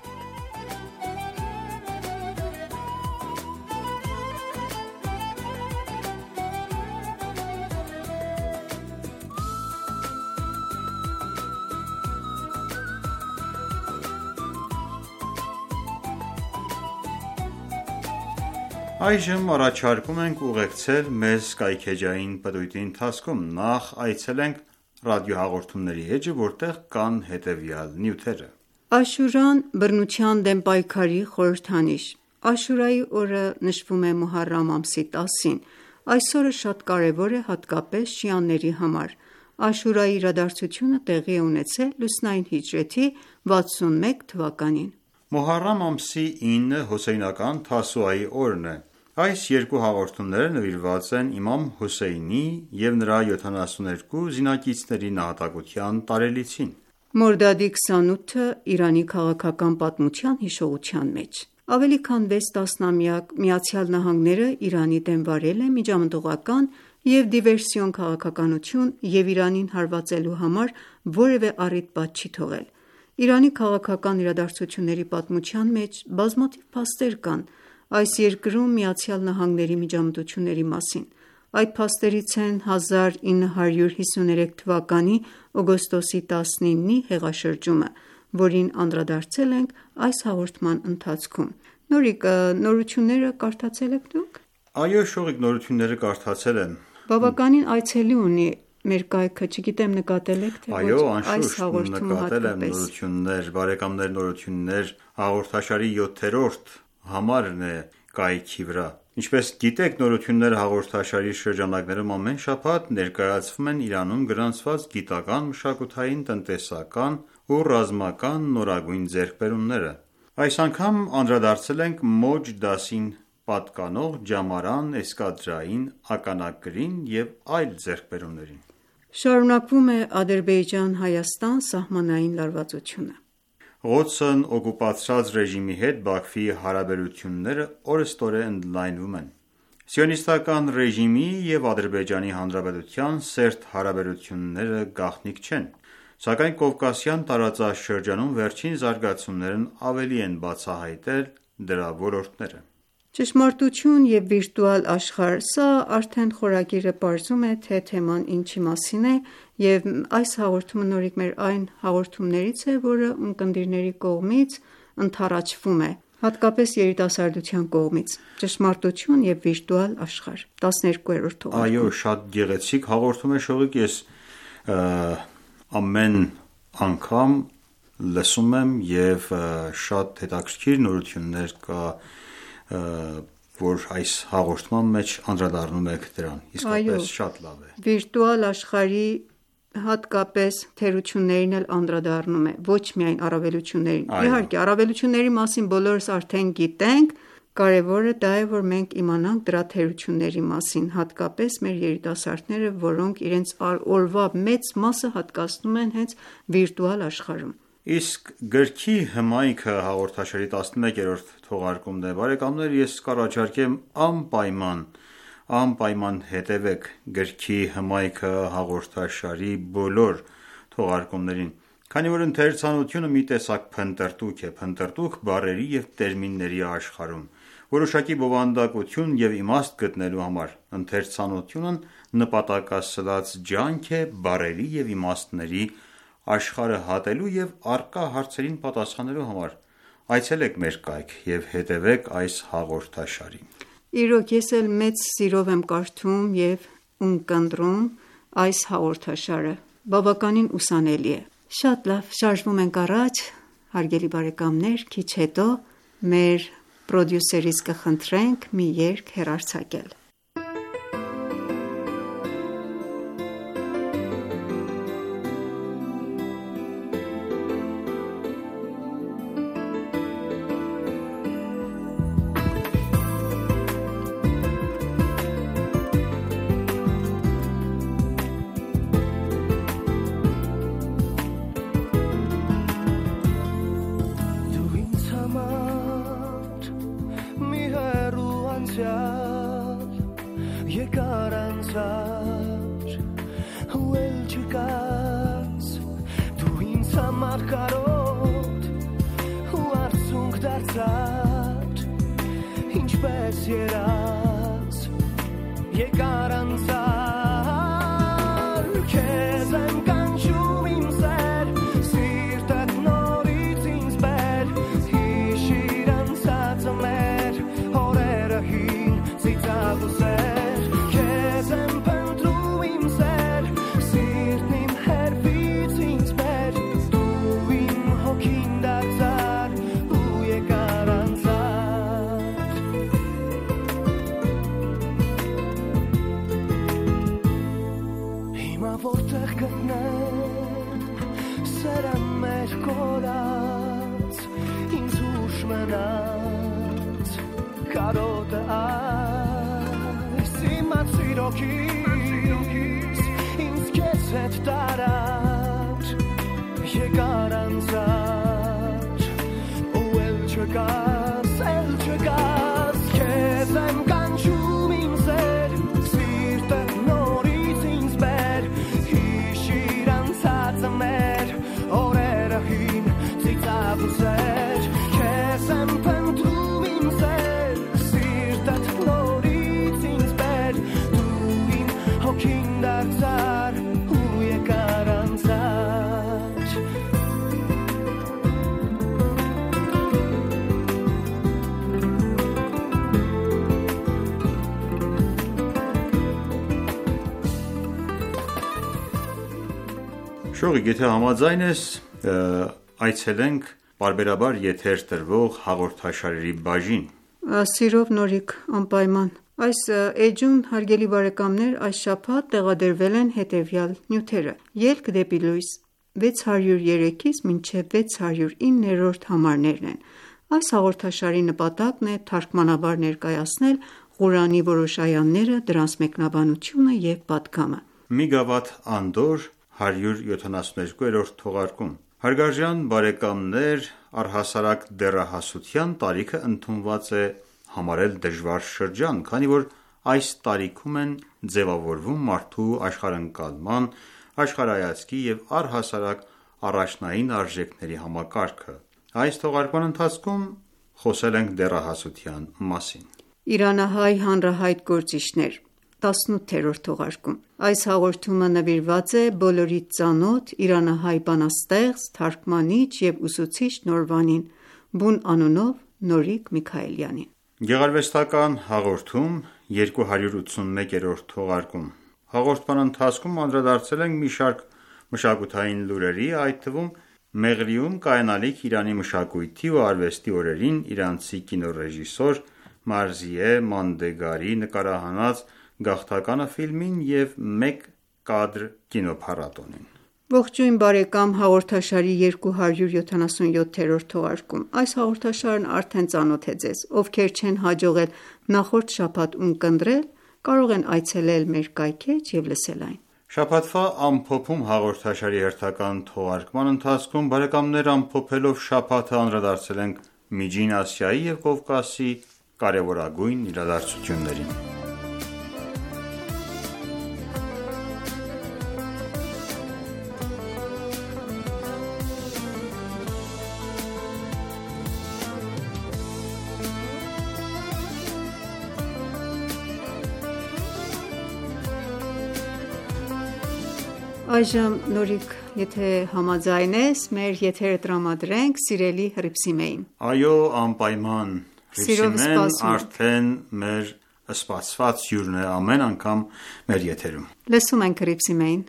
Այժմ առաջարկում ենք ուղեկցել մեզ կայքեջային պտույտի ընթացքում, նախ այցելենք ռադիոհաղորդումների էջը, որտեղ կան հետևյալ նյութերը։ Աշուրան բռնության դեմ պայքարի խորհրդանիշ։ Աշուրայի օրը նշվում է Մոհարրամ ամսի 10-ին։ Այս օրը շատ կարևոր է հատկապես շիաների համար։ Աշուրայի իրադարձությունը տեղի է ունեցել լուսնային հիջրեթի 61 թվականին։ Մոհարրամ ամսի 9 հոսեյնական Թասուայի օրն է։ Այս երկու հաղորդումները նվիրված են իմամ Հոսեյնի և նրա 72 զինակիցների նահատակության տարելիցին։ Մորդադի 28-ը Իրանի քաղաքական պատմության հիշողության մեջ։ Ավելի քան 6 տասնամյակ ԱՄՆ-ը Իրանի դեմ վարել է միջամտողական և դիվերսիոն քաղաքականություն և Իրանին հարվածելու համար որևէ առիթ պատճ չի թողել։ Իրանի քաղաքական իրադարձությունների պատմության մեջ բազմաթիվ փաստեր կան այս երկրում ԱՄՆ-ի միջամտությունների մասին։ Այդ փաստերից են 1953 թվականի օգոստոսի 19-ի հեղաշրջումը, որին անդրադարձել ենք այս հաղորդման ընթացքում։ Նորիկ, նորությունները կարդացել եք դուք։ Այո, Շողիկ, նորությունները կարդացել եմ։ Բավականին այցելի ունի մեր կայքը, չգիտեմ նկատել եք թե ոչ։ Այո, անշուշտ նկատել եմ նորություններ, բարեկամներ, նորություններ, հաղորդաշարի 7-րդ համարն է կայքի վրա։ Ինչպես գիտեք, նորությունները հաղորդաշարի շրջանակներում ամեն շաբաթ ներկայացվում են Իրանում գրանցված գիտական, մշակութային, տնտեսական ու ռազմական նորագույն ձեռքբերումները։ Այս անգամ անդրադարձել ենք Մոջ դասին պատկանող ջամարան էսկադրային ականակրին և այլ ձեռքբերումներին։ Շարունակվում է Ադրբեջան-Հայաստան սահմանային լարվածությունը։ Ղոդսն օկուպացրած ռեժիմի հետ Բաքվի հարաբերությունները օրըստօրեն ընդլայնվում են։ Սիոնիստական ռեժիմի և Ադրբեջանի Հանրապետության սերտ հարաբերությունները գաղտնիք չեն, սակայն Կովկասյան տարածաշրջանում վերջին զարգացումներն ավելի են բացահայտել դրա ոլորտները։ Ճշմարտություն և վիրտուալ աշխարհ, սա արդեն խորագիրը պարզում է, թե թեման ինչի մասին է, և այս հաղորդումը նորիկ մեր այն հաղորդումներից է, որը ունկնդիրների կողմից ընդառաջվում է։ Հատկապես երիտասարդության կողմից։ Ճշմարտություն և վիրտուալ աշխարհ 12-րդ թողարկում։ Այո, շատ գեղեցիկ հաղորդում է Շողիկ, ես ամեն անգամ լսում եմ և շատ հետաքրքիր նորություններ կա, որ այս հաղորդման մեջ անդրադառնում եք դրան, իսկապես շատ լավ է։ Վիրտուալ աշխարհի հատկապես թերություններին էլ անդրադառնում է, ոչ միայն առավելություններին։ Իհարկե, առավելությունների մասին բոլորս արդեն գիտենք, կարևորը դա է, որ մենք իմանանք դրա թերությունների մասին, հատկապես մեր երիտասարդները, որոնք իրենց օրվա մեծ մասը հատկացնում են հենց վիրտուալ աշխարհում։ Իսկ գրքի հմայքը հաղորդաշարի 11-րդ թողարկումն է, բարեկամներ, ես կառաջարկեմ անպայման հետևեք գրքի հմայքը հաղորդաշարի բոլոր թողարկումներին, քանի որ ընթերցանությունը մի տեսակ փնտրտուք է, փնտրտուք բառերի և տերմինների աշխարհում, որոշակի բովանդակություն և իմաստ գտնելու համար։ Ընթերցանությունն նպատակասլաց ջանք է բառերի և իմաստների աշխարհը հատելու և առկա հարցերին պատասխանելու համար։ Այցելեք մեր կայք և հետևեք այս հաղորդաշարին։ Իրոք, ես էլ մեծ սիրով եմ կարդում և ունկնդրում այս հաղորդաշարը, բավականին ուսանելի է։ Շատ լավ, շարժվում ենք առաջ, հարգելի բարեկամներ, քիչ հետո մեր պրոդյուսերից կխնդրենք մի երգ հեռարձակել։ Շողիկ, եթե համաձայն ես, այցելենք պարբերաբար եթեր տրվող հաղորդաշարերի բաժին։ Սիրով Նորիկ, անպայման։ Այս էջում, հարգելի բարեկամներ, այս շաբաթ տեղադրվել են հետևյալ նյութերը. Ելք դեպի լույս 603-ից մինչև 609-րդ համարներն են։ Այս հաղորդաշարի նպատակն է թարգմանաբար ներկայացնել Ղուրանի որոշ այաները, դրանց մեկնաբանությունը և պատգամը։ Մի գավաթ Անդոր 172-րդ թողարկում։ Հարգարժան բարեկամներ, առհասարակ դեռահասության տարիքը ընդունված է համարել դժվար շրջան, քանի որ այս տարիքում են ձևավորվում մարդու աշխարհընկալման, աշխարհայացքի և առհասարակ առաջնային արժեքների համակարգը։ Այս թողարկման ընթացքում խոսել ենք դեռահասության մասին։ Իրանահայ հանրահայտ գործիչներ 18-րդ թողարկում։ Այս հաղորդումը նվիրված է բոլորիդ ծանոթ իրանահայ բանաստեղծ, թարգմանիչ և ուսուցիչ Նորվանին, բուն անունով Նորիկ Միքայելյանին։ Գեղարվեստական հաղորդում 281-րդ թողարկում։ Հաղորդման ընթացքում անդրադարձել ենք մի շարք մշակութային լուրերի, այդ թվում Մեղրիում կայանալիք Իրանի մշակույթի ու արվեստի օրերին իրանցի կինոռեժիսոր Մարզիե Մանդեգարի նկարահանած «Գաղթականը» ֆիլմին և «Մեկ կադր» կինոփառատոնին։ Ողջույն բարեկամ, հաղորդաշարի 277-րդ թողարկում։ Այս հաղորդաշարն արդեն ծանոթ է ձեզ, ովքեր չեն հաջողել նախորդ շաբաթ ունկնդրել, կարող են այցելել մեր կայքէջ և լսել այն։ Շաբաթվա ամփոփում հաղորդաշարի հերթական թողարկման ընթացքում բարեկամներ ամփոփելով շաբաթը անդրադարձել ենք Միջին Ասիայի և Կովկասի կարևորագույն իրադարձություններին։ Այժմ Նորիկ, եթե համաձայն ես, մեր եթերը տրամադրենք սիրելի Հռիփսիմեին։ Այո, անպայման, Հռիփսիմեն արդեն մեր սպասված հյուրն է ամեն անգամ մեր եթերում։ Լսում ենք Հռիփսիմեին։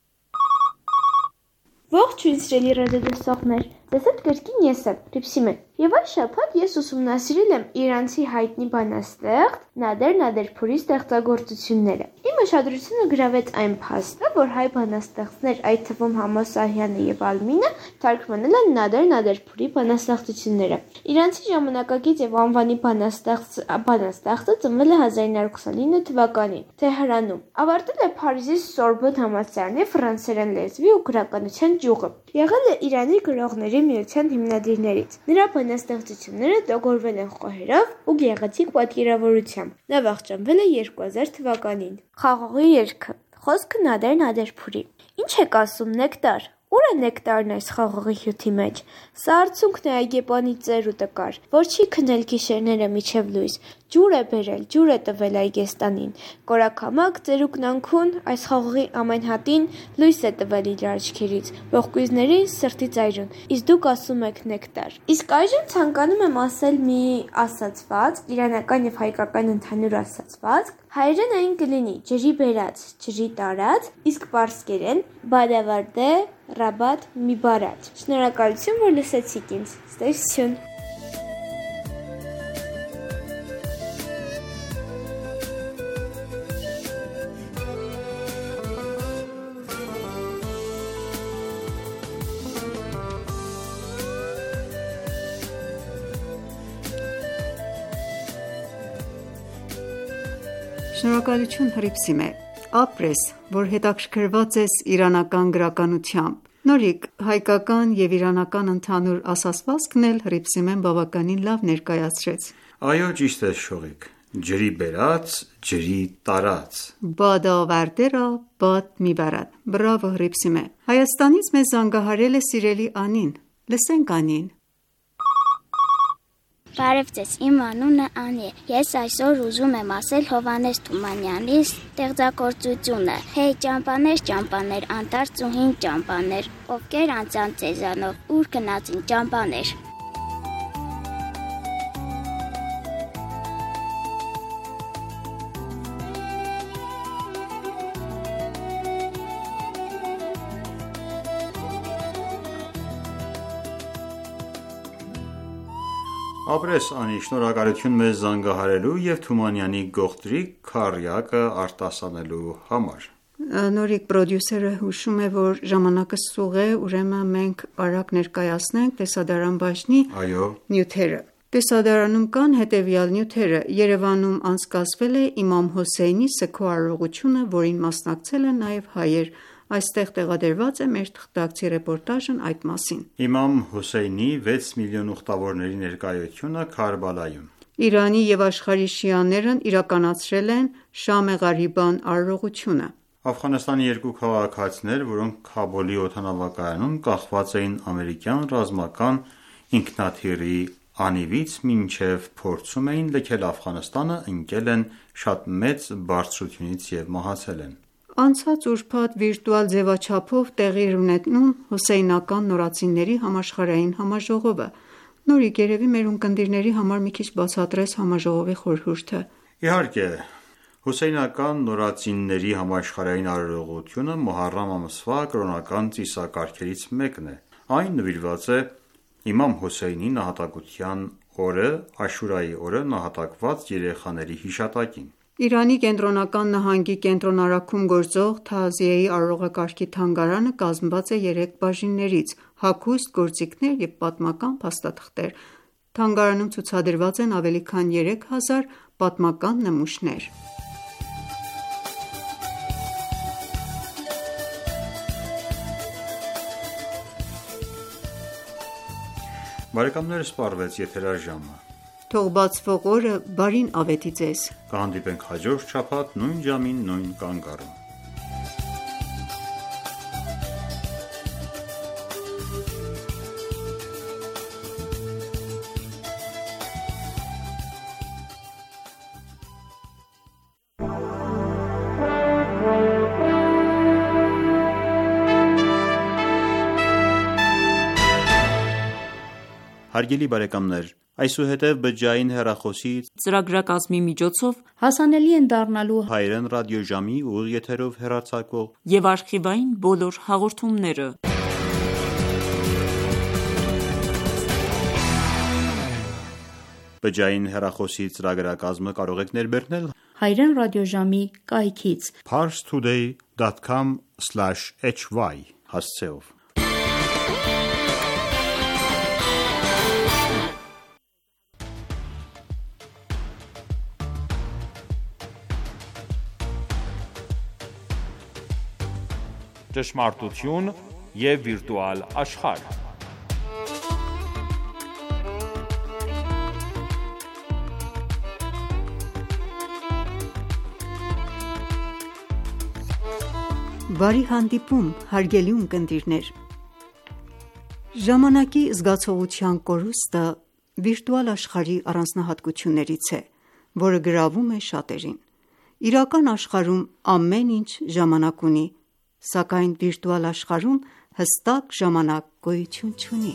Ողջույն սիրելի ռադիոլսողներ, ձեզ հետ կրկին ես եմ, Հռիփսիմեն, և այս շաբաթ ես ուսումնասիրել եմ իրանցի հայտնի բանաստեղծ Նադեր Նադերփուրի ստեղծագործությունները։ Իմ ուշադրությունը գրավեց այն փաստը, որ հայ բանաստեղծներ, այդ թվում Համոս Սահյանը և Ալմինը, թարգմանել են Նադեր Նադերփուրի բանաստեղծությունները։ Իրանցի ժամանակակից և անվանի բանաստեղծը ծնվել է 1929 թվականին Թեհրանում։ Ավարտել է Փարիզի Սորբոն համալսարանի ֆրանսերեն լեզվի ու գրականության ճյուղը։ Եղել է Իրանի գրողների միության հիմնադիրներից։ Նրա բանաստեղծությունները տոգորվել են խոհերով ու գեղեցիկ պատկերավորությամբ։ Նա վախճանվել է 2000 թվականին։ Խաղողի երգը։ Խոսքը Նադեր Նադերփուրի։ Ինչ եք ասում, նեկտար։ Ուր է նեկտարն այս խաղողի հյութի մեջ։ Սա արցունքն է այգեպանի ծեր ու տկար, որ չի քնել գիշերները միջև լույս։ Ջուր է բերել, ջուր է տվել այգեստանին։ Կորաքամակ ծերուկն անքուն այս խաղողի ամեն հատին լույս է տվել իր աչքերից, ողկույզներին սրտի ծայրուն, իսկ դուք ասում եք նեկտար։ Իսկ այժմ ցանկանում եմ ասել մի ասացվածք, իրանական և հայկական ընդհանուր ասացվածք։ Հայերեն այն կլինի ջրի բերած, ջրի տարած, իսկ պարսկերեն բադավարդե ռաբատ մի բարած։ Շնորհակալություն, որ լսեցիք ինձ։ Ստեսություն։ Շնորհակալություն Հռիփսիմե։ Ապրես, որ հետաքրքրված ես իրանական գրականությամբ։ Նորիկ, հայկական և իրանական ընդհանուր ասացվածքն էլ Հռիփսիմեն բավականին լավ ներկայացրեց։ Այո, ճիշտ է Շողիկ, ջրի բերած, ջրի տարած։ Բադավարդերա բադ մի բարad։ Բրավո Հռիփսիմե։ Հայաստանից մեզ զանգահարել է սիրելի Անին։ Լսենք Անին։ Բարև ձեզ, իմ անունը Անի է։ Ես այսօր ուզում եմ ասել Հովհաննես Թումանյանի ստեղծագործությունը։ Հեյ ճամպաներ, ճամպաներ, անտարծ ու հին ճամպաներ, ովքեր անցան ձեզանով, ուր գնացին ճամպաներ։ Ապրես Անի, շնորհակալություն մեզ զանգահարելու և Թումանյանի գողտրիկ քառյակը արտասանելու համար։ Նորիկ պրոդյուսերը հուշում է, որ ժամանակը սուղ է, ուրեմն մենք արագ ներկայացնենք տեսադարան բաժնի նյութերը։ Տեսադարանում կան հետևյալ նյութերը. Երևանում անցկացվել է Իմամ Հոսեյնի սգո արարողությունը, որին մասնակցել են նաև հայեր։ Այստեղ տեղադրված է մեր թղթակցի ռեպորտաժն այդ մասին։ Իմամ Հոսեյնի 6 միլիոն ուխտավորների ներկայությունը Քարբալայում։ Իրանի և աշխարհի շիաներն իրականացրել են Շամ Ղարիբան արարողությունը։ Աֆղանստանի երկու քաղաքացիներ, որոնք Քաբոլի օդանավակայանում կախված էին ամերիկյան ռազմական ինքնաթիռի անիվից մինչև փորձում էին լքել Աֆղանստանը, ընկել են շատ մեծ բարձրությունից և մահացել են։ Անցած ուրբաթ վիրտուալ ձևաչափով տեղի էր ունեցնում Հոսեյնական նորածինների համաշխարհային համաժողովը։ Նորիկ, երևի մեր ունկնդիրների համար մի քիչ բացատրես համաժողովի խորհուրդը։ Իհարկե, հուսեյնական նորածինների համաշխարհային արարողությունը Մոհարրամ ամսվա կրոնական ծիսակարգերից մեկն է։ Այն նվիրված է Իմամ Հոսեյնի նահատակության օրը, Աշուրայի օրը նահատակված երեխաների հիշատակին։ Իրանի կենտրոնական նահանգի կենտրոնարարքում գործող Թազիեի արարողակարգի թանգարանը կազմված է 3 բաժիններից՝ հագուստ, գործիքներ և պատմական փաստաթղթեր։ Թանգարանում ցուցադրված են ավելի քան 3000 պատմական նմուշներ։ Բարեկամներ, սպառվեց եթերաժամը։ Թող բացվող օրը բարին ավետի ձեզ։ Կհանդիպենք հաջորդ շաբաթ նույն ժամին, նույն կանգառում։ Հարգելի բարեկամներ, այսուհետև բջջային հեռախոսի ծրագրակազմի միջոցով հասանելի են դառնալու հայերեն ռադիոժամի ուղիղ եթերով հեռարձակվող և արխիվային բոլոր հաղորդումները։ Բջջային հեռախոսի ծրագրակազմը կարող եք ներբեռնել հայերեն ռադիոժամի կայքից parstoday.com/hy հասցեով։ Ճշմարտություն և վիրտուալ աշխարհ։ Բարի հանդիպում, հարգելի ունկնդիրներ։ Ժամանակի զգացողության կորուստը վիրտուալ աշխարհի առանձնահատկություններից է, որը գրավում է շատերին։ Իրական աշխարհում ամեն ինչ ժամանակ ունի, սակայն վիրտուալ աշխարհում հստակ ժամանակ գոյություն չունի։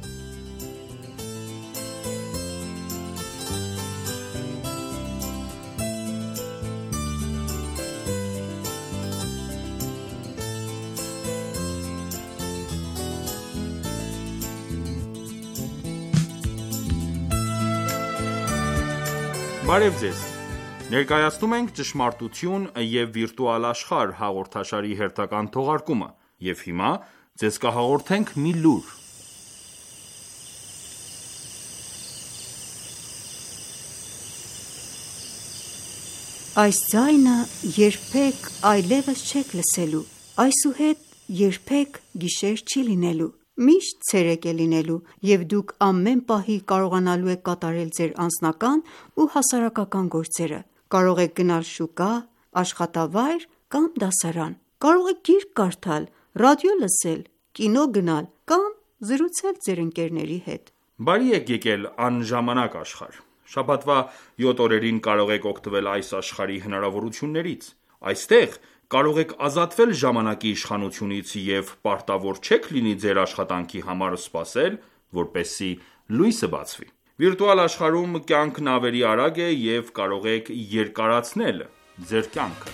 Բարև ձեզ։ Ներկայացնում ենք «Ճշմարտություն և վիրտուալ աշխարհ» հաղորդաշարի հերթական թողարկումը, և հիմա ձեզ կհաղորդենք մի լուր։ Այս ձայնը երբեք այլևս չեք լսելու, այսուհետ երբեք գիշեր չի լինելու, միշտ ցերեկ է լինելու, և դուք ամեն պահի կարողանալու եք կատարել ձեր անձնական ու հասարակական գործերը։ Կարող եք գնալ շուկա, աշխատավայր կամ դասարան, կարող եք գիրք կարդալ, ռադիո լսել, կինո գնալ կամ զրուցել ձեր ընկերների հետ։ Բարի եք եկել անժամանակ աշխարհ։ Շաբաթվա 7 օրերին կարող եք օգտվել այս աշխարհի հնարավորություններից։ Այստեղ կարող եք ազատվել ժամանակի իշխանությունից և պարտավոր չեք լինի ձեր աշխատանքի համար սպասել, որպեսզի լույսը բացվի։ Վիրտուալ աշխարհում կյանքն ավելի արագ է և կարող եք երկարացնել ձեր կյանքը։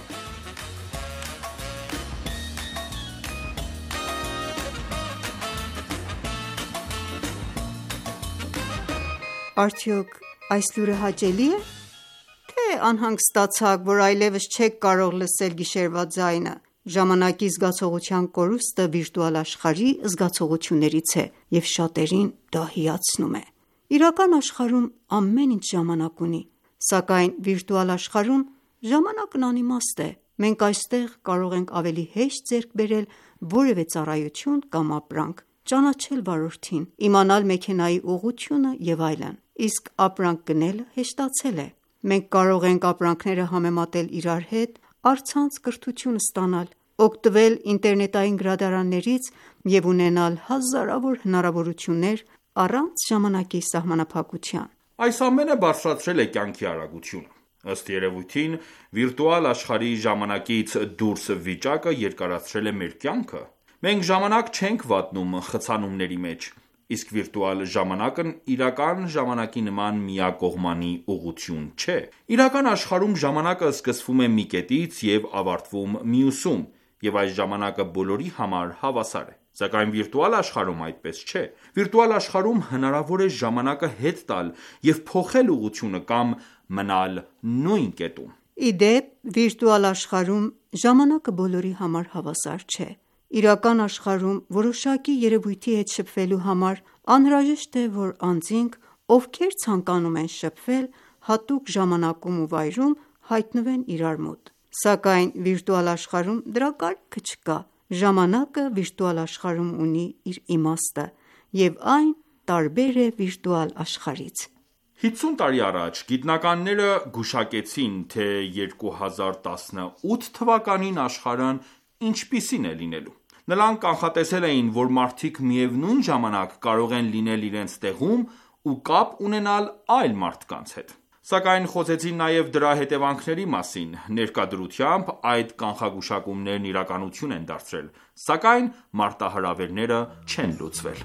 Արդյոք այս լուրը հաճելի է, թե անհանգստացաք, որ այլևս չեք կարող լսել գիշերվա ձայնը։ Ժամանակի զգացողության կորուստը վիրտուալ աշխարհի զգացողություններից է և շատերին դա հիացնում է։ Իրական աշխարհում ամեն ինչ ժամանակ ունի, սակայն վիրտուալ աշխարհում ժամանակն անիմաստ է։ Մենք այստեղ կարող ենք ավելի հեշտ ձեռք բերել որևէ ծառայություն կամ ապրանք, ճանաչել վարորդին, իմանալ մեքենայի ուղղությունը և այլն, իսկ ապրանք գնելը հեշտացել է։ Մենք կարող ենք ապրանքները համեմատել իրար հետ, առցանց կրթություն ստանալ, օգտվել ինտերնետային գրադարաններից և ունենալ հազարավոր հնարավորություններ առանց ժամանակի սահմանափակության։ Այս ամենը բարձրացրել է կյանքի արագությունը։ Ըստ երևույթին, վիրտուալ աշխարհի ժամանակից դուրս վիճակը երկարացրել է մեր կյանքը։ Մենք ժամանակ չենք վատնում խցանումների մեջ, Իսկ վիրտուալ ժամանակն իրական ժամանակի նման միակողմանի ուղղություն չէ։ Իրական աշխարհում ժամանակը սկսվում է մի կետից և ավարտվում մյուսում, և այս ժամանակը բոլորի համար հավասար է։ Սակայն վիրտուալ աշխարհում այդպես չէ։ Վիրտուալ աշխարհում հնարավոր է ժամանակը հետ տալ և փոխել ուղղությունը կամ մնալ նույն կետում։ Ի դեպ, վիրտուալ աշխարհում ժամանակը բոլորի համար հավասար չէ։ Իրական աշխարհում որոշակի երևույթի հետ շփվելու համար անհրաժեշտ է, որ անձինք, ովքեր ցանկանում են շփվել, հատուկ ժամանակում ու վայրում հայտնվեն իրար մոտ։ Սակայն վիրտուալ աշխարհում դրա կարիքը չկա։ Ժամանակը վիրտուալ աշխարհում ունի իր իմաստը, և այն տարբեր է վիրտուալ աշխարհից։ 50 տարի առաջ գիտնականները գուշակեցին, թե 2018 թվականին աշխարհն ինչպիսին է լինելու։ Նրանք կանխատեսել էին, որ մարդիկ միևնույն ժամանակ կարող են լինել իրենց տեղում ու կապ ունենալ այլ մարդկանց հետ։ Սակայն խոսեցին նաև դրա հետևանքների մասին։ Ներկայությամբ այդ կանխագուշակումներն իրականություն են դարձրել, սակայն մարտահրավերները չեն լուծվել։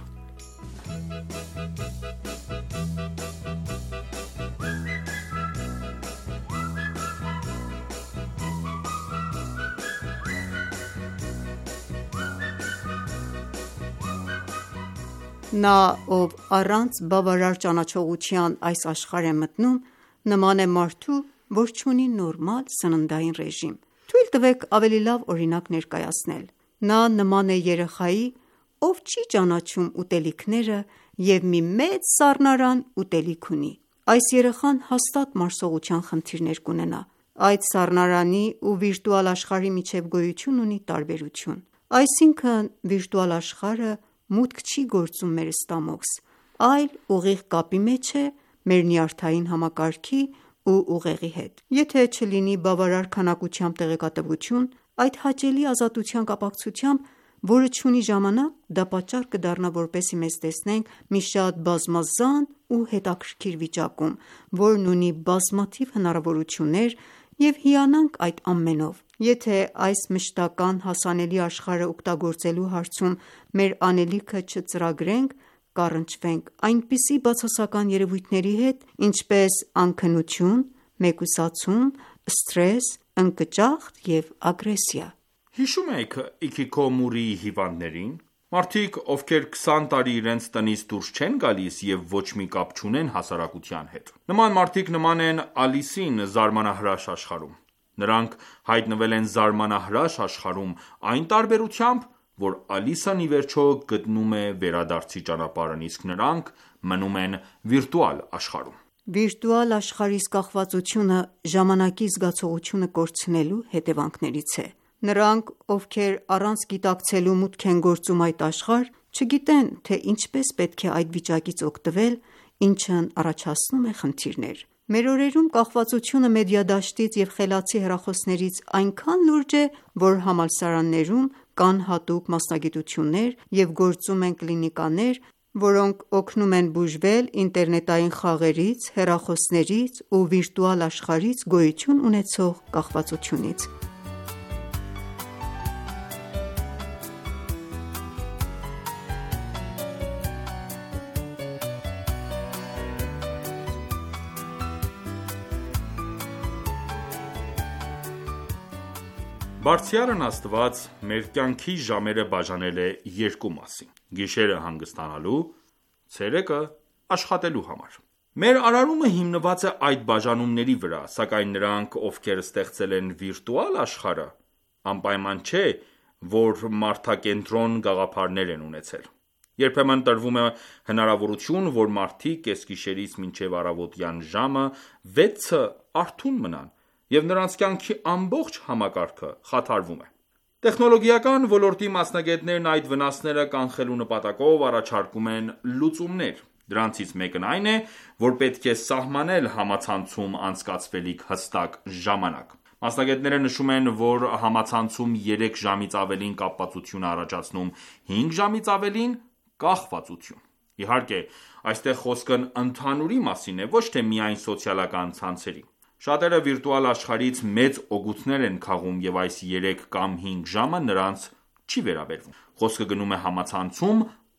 Նա, ով առանց բավարար ճանաչողության այս աշխարհ է մտնում, նման է մարդու, որ չունի նորմալ սննդային ռեժիմ։ Թույլ տվեք ավելի լավ օրինակ ներկայացնել։ Նա նման է երեխայի, ով չի ճանաչում ուտելիքները և մի մեծ սառնարան ուտելիք ունի։ Այս երեխան հաստատ մարսողության խնդիրներ կունենա։ Այդ սառնարանի ու վիրտուալ աշխարհի միջև գոյություն ունի տարբերություն։ Այսինքն, վիրտուալ աշխարհը մուտք չի գործում մեր ստամոքս, այլ ուղիղ կապի մեջ է մեր նյարդային համակարգի ու ուղեղի հետ։ Եթե չլինի բավարար քանակությամբ տեղեկատվություն, այդ հաճելի ազատության կապակցությամբ, որը չունի ժամանակ, դա պատճառ կդառնա, որպեսզի մեզ տեսնենք մի շատ բազմազան ու հետաքրքիր վիճակում, որն ունի բազմաթիվ հնարավորություններ, և հիանանք այդ ամենով։ Եթե այս մշտական հասանելի աշխարհը օգտագործելու հարցում մեր անելիքը չծրագրենք, կառնչվենք այնպիսի բացասական երևույթների հետ, ինչպես անքնություն, մեկուսացում, սթրես, ընկճախտ և ագրեսիա։ Հիշո՞ւմ եք Իքիկոմորիի հիվանդներին։ Մարդիկ, ովքեր 20 տարի իրենց տնից դուրս չեն գալիս և ոչ մի կապ չունեն հասարակության հետ։ Նման մարդիկ նման են Ալիսին զարմանահրաշ աշխարհում։ Նրանք հայտնվել են զարմանահրաշ աշխարհում այն տարբերությամբ, որ Ալիսան ի վերջո գտնում է վերադարձի ճանապարհն, իսկ նրանք մնում են վիրտուալ աշխարհում։ Վիրտուալ աշխարհից կախվածությունը ժամանակի զգացողությունը կորցնելու հետևանքներից է։ Նրանք, ովքեր առանց գիտակցելու մուտք են գործում այդ աշխարհ, չգիտեն, թե ինչպես պետք է այդ վիճակից օգտվել, ինչն առաջացնում է խնդիրներ։ Մեր օրերում կախվածությունը մեդիադաշտից և խելացի հեռախոսներից այնքան լուրջ է, որ համալսարաններում կան հատուկ մասնագիտություններ և գործում են կլինիկաներ, որոնք օգնում են բուժվել ինտերնետային խաղերից, հեռախոսներից ու վիրտուալ աշխարհից գոյություն ունեցող կախվածությունից։ Բարձրյալն Աստված մեր կյանքի ժամերը բաժանել է երկու մասի՝ գիշերը հանգստանալու, ցերեկը աշխատելու համար։ Մեր արարումը հիմնված է այդ բաժանումների վրա, սակայն նրանք, ովքեր ստեղծել են վիրտուալ աշխարհը, անպայման չէ, որ մարդակենտրոն գաղափարներ են ունեցել։ Երբեմն տրվում է հնարավորություն, որ մարդիկ կեսգիշերից մինչև առավոտյան ժամը 6-ը արթուն մնան, և նրանց կյանքի ամբողջ համակարգը խաթարվում է։ Տեխնոլոգիական ոլորտի մասնագետներն այդ վնասները կանխելու նպատակով առաջարկում են լուծումներ։ Դրանցից մեկն այն է, որ պետք է սահմանել համացանցում անցկացվելիք հստակ ժամանակ։ Մասնագետները նշում են, որ համացանցում 3 ժամից ավելին կապվածություն է առաջացնում, 5 ժամից ավելին՝ կախվածություն։ Իհարկե, այստեղ խոսքն ընդհանուրի մասին է, ոչ թե միայն սոցիալական ցանցերի։ Շատերը վիրտուալ աշխարհից մեծ օգուտներ են քաղում, և այս 3 կամ 5 ժամը նրանց չի վերաբերվում։ Խոսքը գնում է համացանցում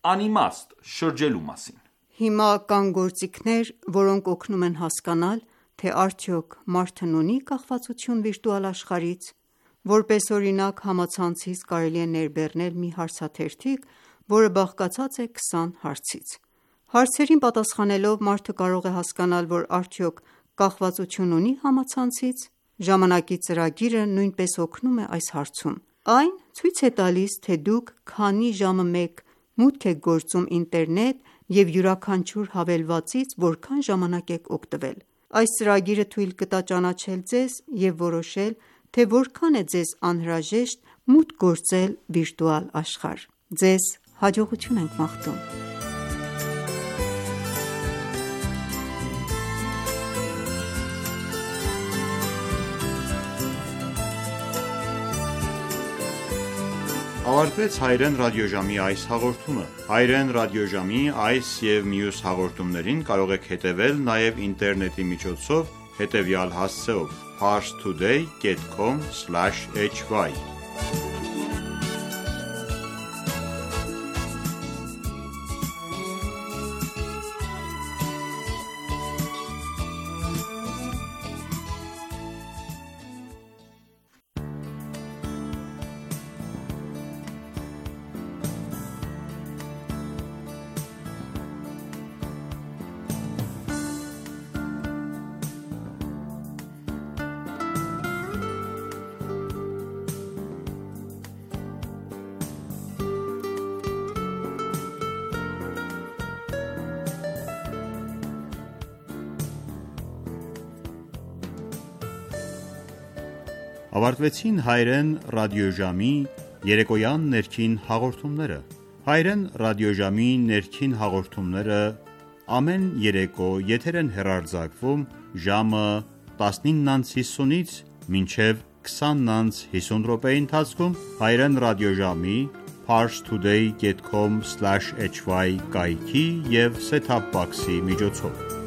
անիմաստ շրջելու մասին։ Հիմա կան գործիքներ, որոնք օգնում են հասկանալ, թե արդյոք մարդն ունի կախվածություն վիրտուալ աշխարհից։ Որպես օրինակ, համացանցից կարելի է ներբեռնել մի հարցաթերթիկ, որը բաղկացած է 20 հարցից։ Հարցերին պատասխանելով մարդը կարող է հասկանալ, որ արդյոք կախվածություն ունի համացանցից։ Ժամանակի ծրագիրը նույնպես օգնում է այս հարցում։ Այն ցույց է տալիս, թե դուք քանի ժամը մեկ մուտք եք գործում ինտերնետ և յուրաքանչյուր հավելվածից որքան ժամանակ եք օգտվել։ Այս ծրագիրը թույլ կտա ճանաչել ձեզ և որոշել, թե որքան է ձեզ անհրաժեշտ մուտք գործել վիրտուալ աշխարհ։ Ձեզ հաջողություն ենք մաղթում։ Ավարտվեց Հայրեն ռադիոժամի այս հաղորդումը։ Հայրեն ռադիոժամի այս և մյուս հաղորդումներին կարող եք հետևել նաև ինտերնետի միջոցով հետևյալ հասցեով՝ parstoday.com/hy Ավարտվեցին Հայրեն ռադիոժամի երեկոյան ներքին հաղորդումները։ Հայրեն ռադիոժամի ներքին հաղորդումները ամեն երեկո եթեր են հեռարձակվում ժամը 19:50-ից մինչև 20:50 րոպեի ընթացքում Հայրեն ռադիոժամի parstoday.com/hy կայքի և set-top box-ի միջոցով։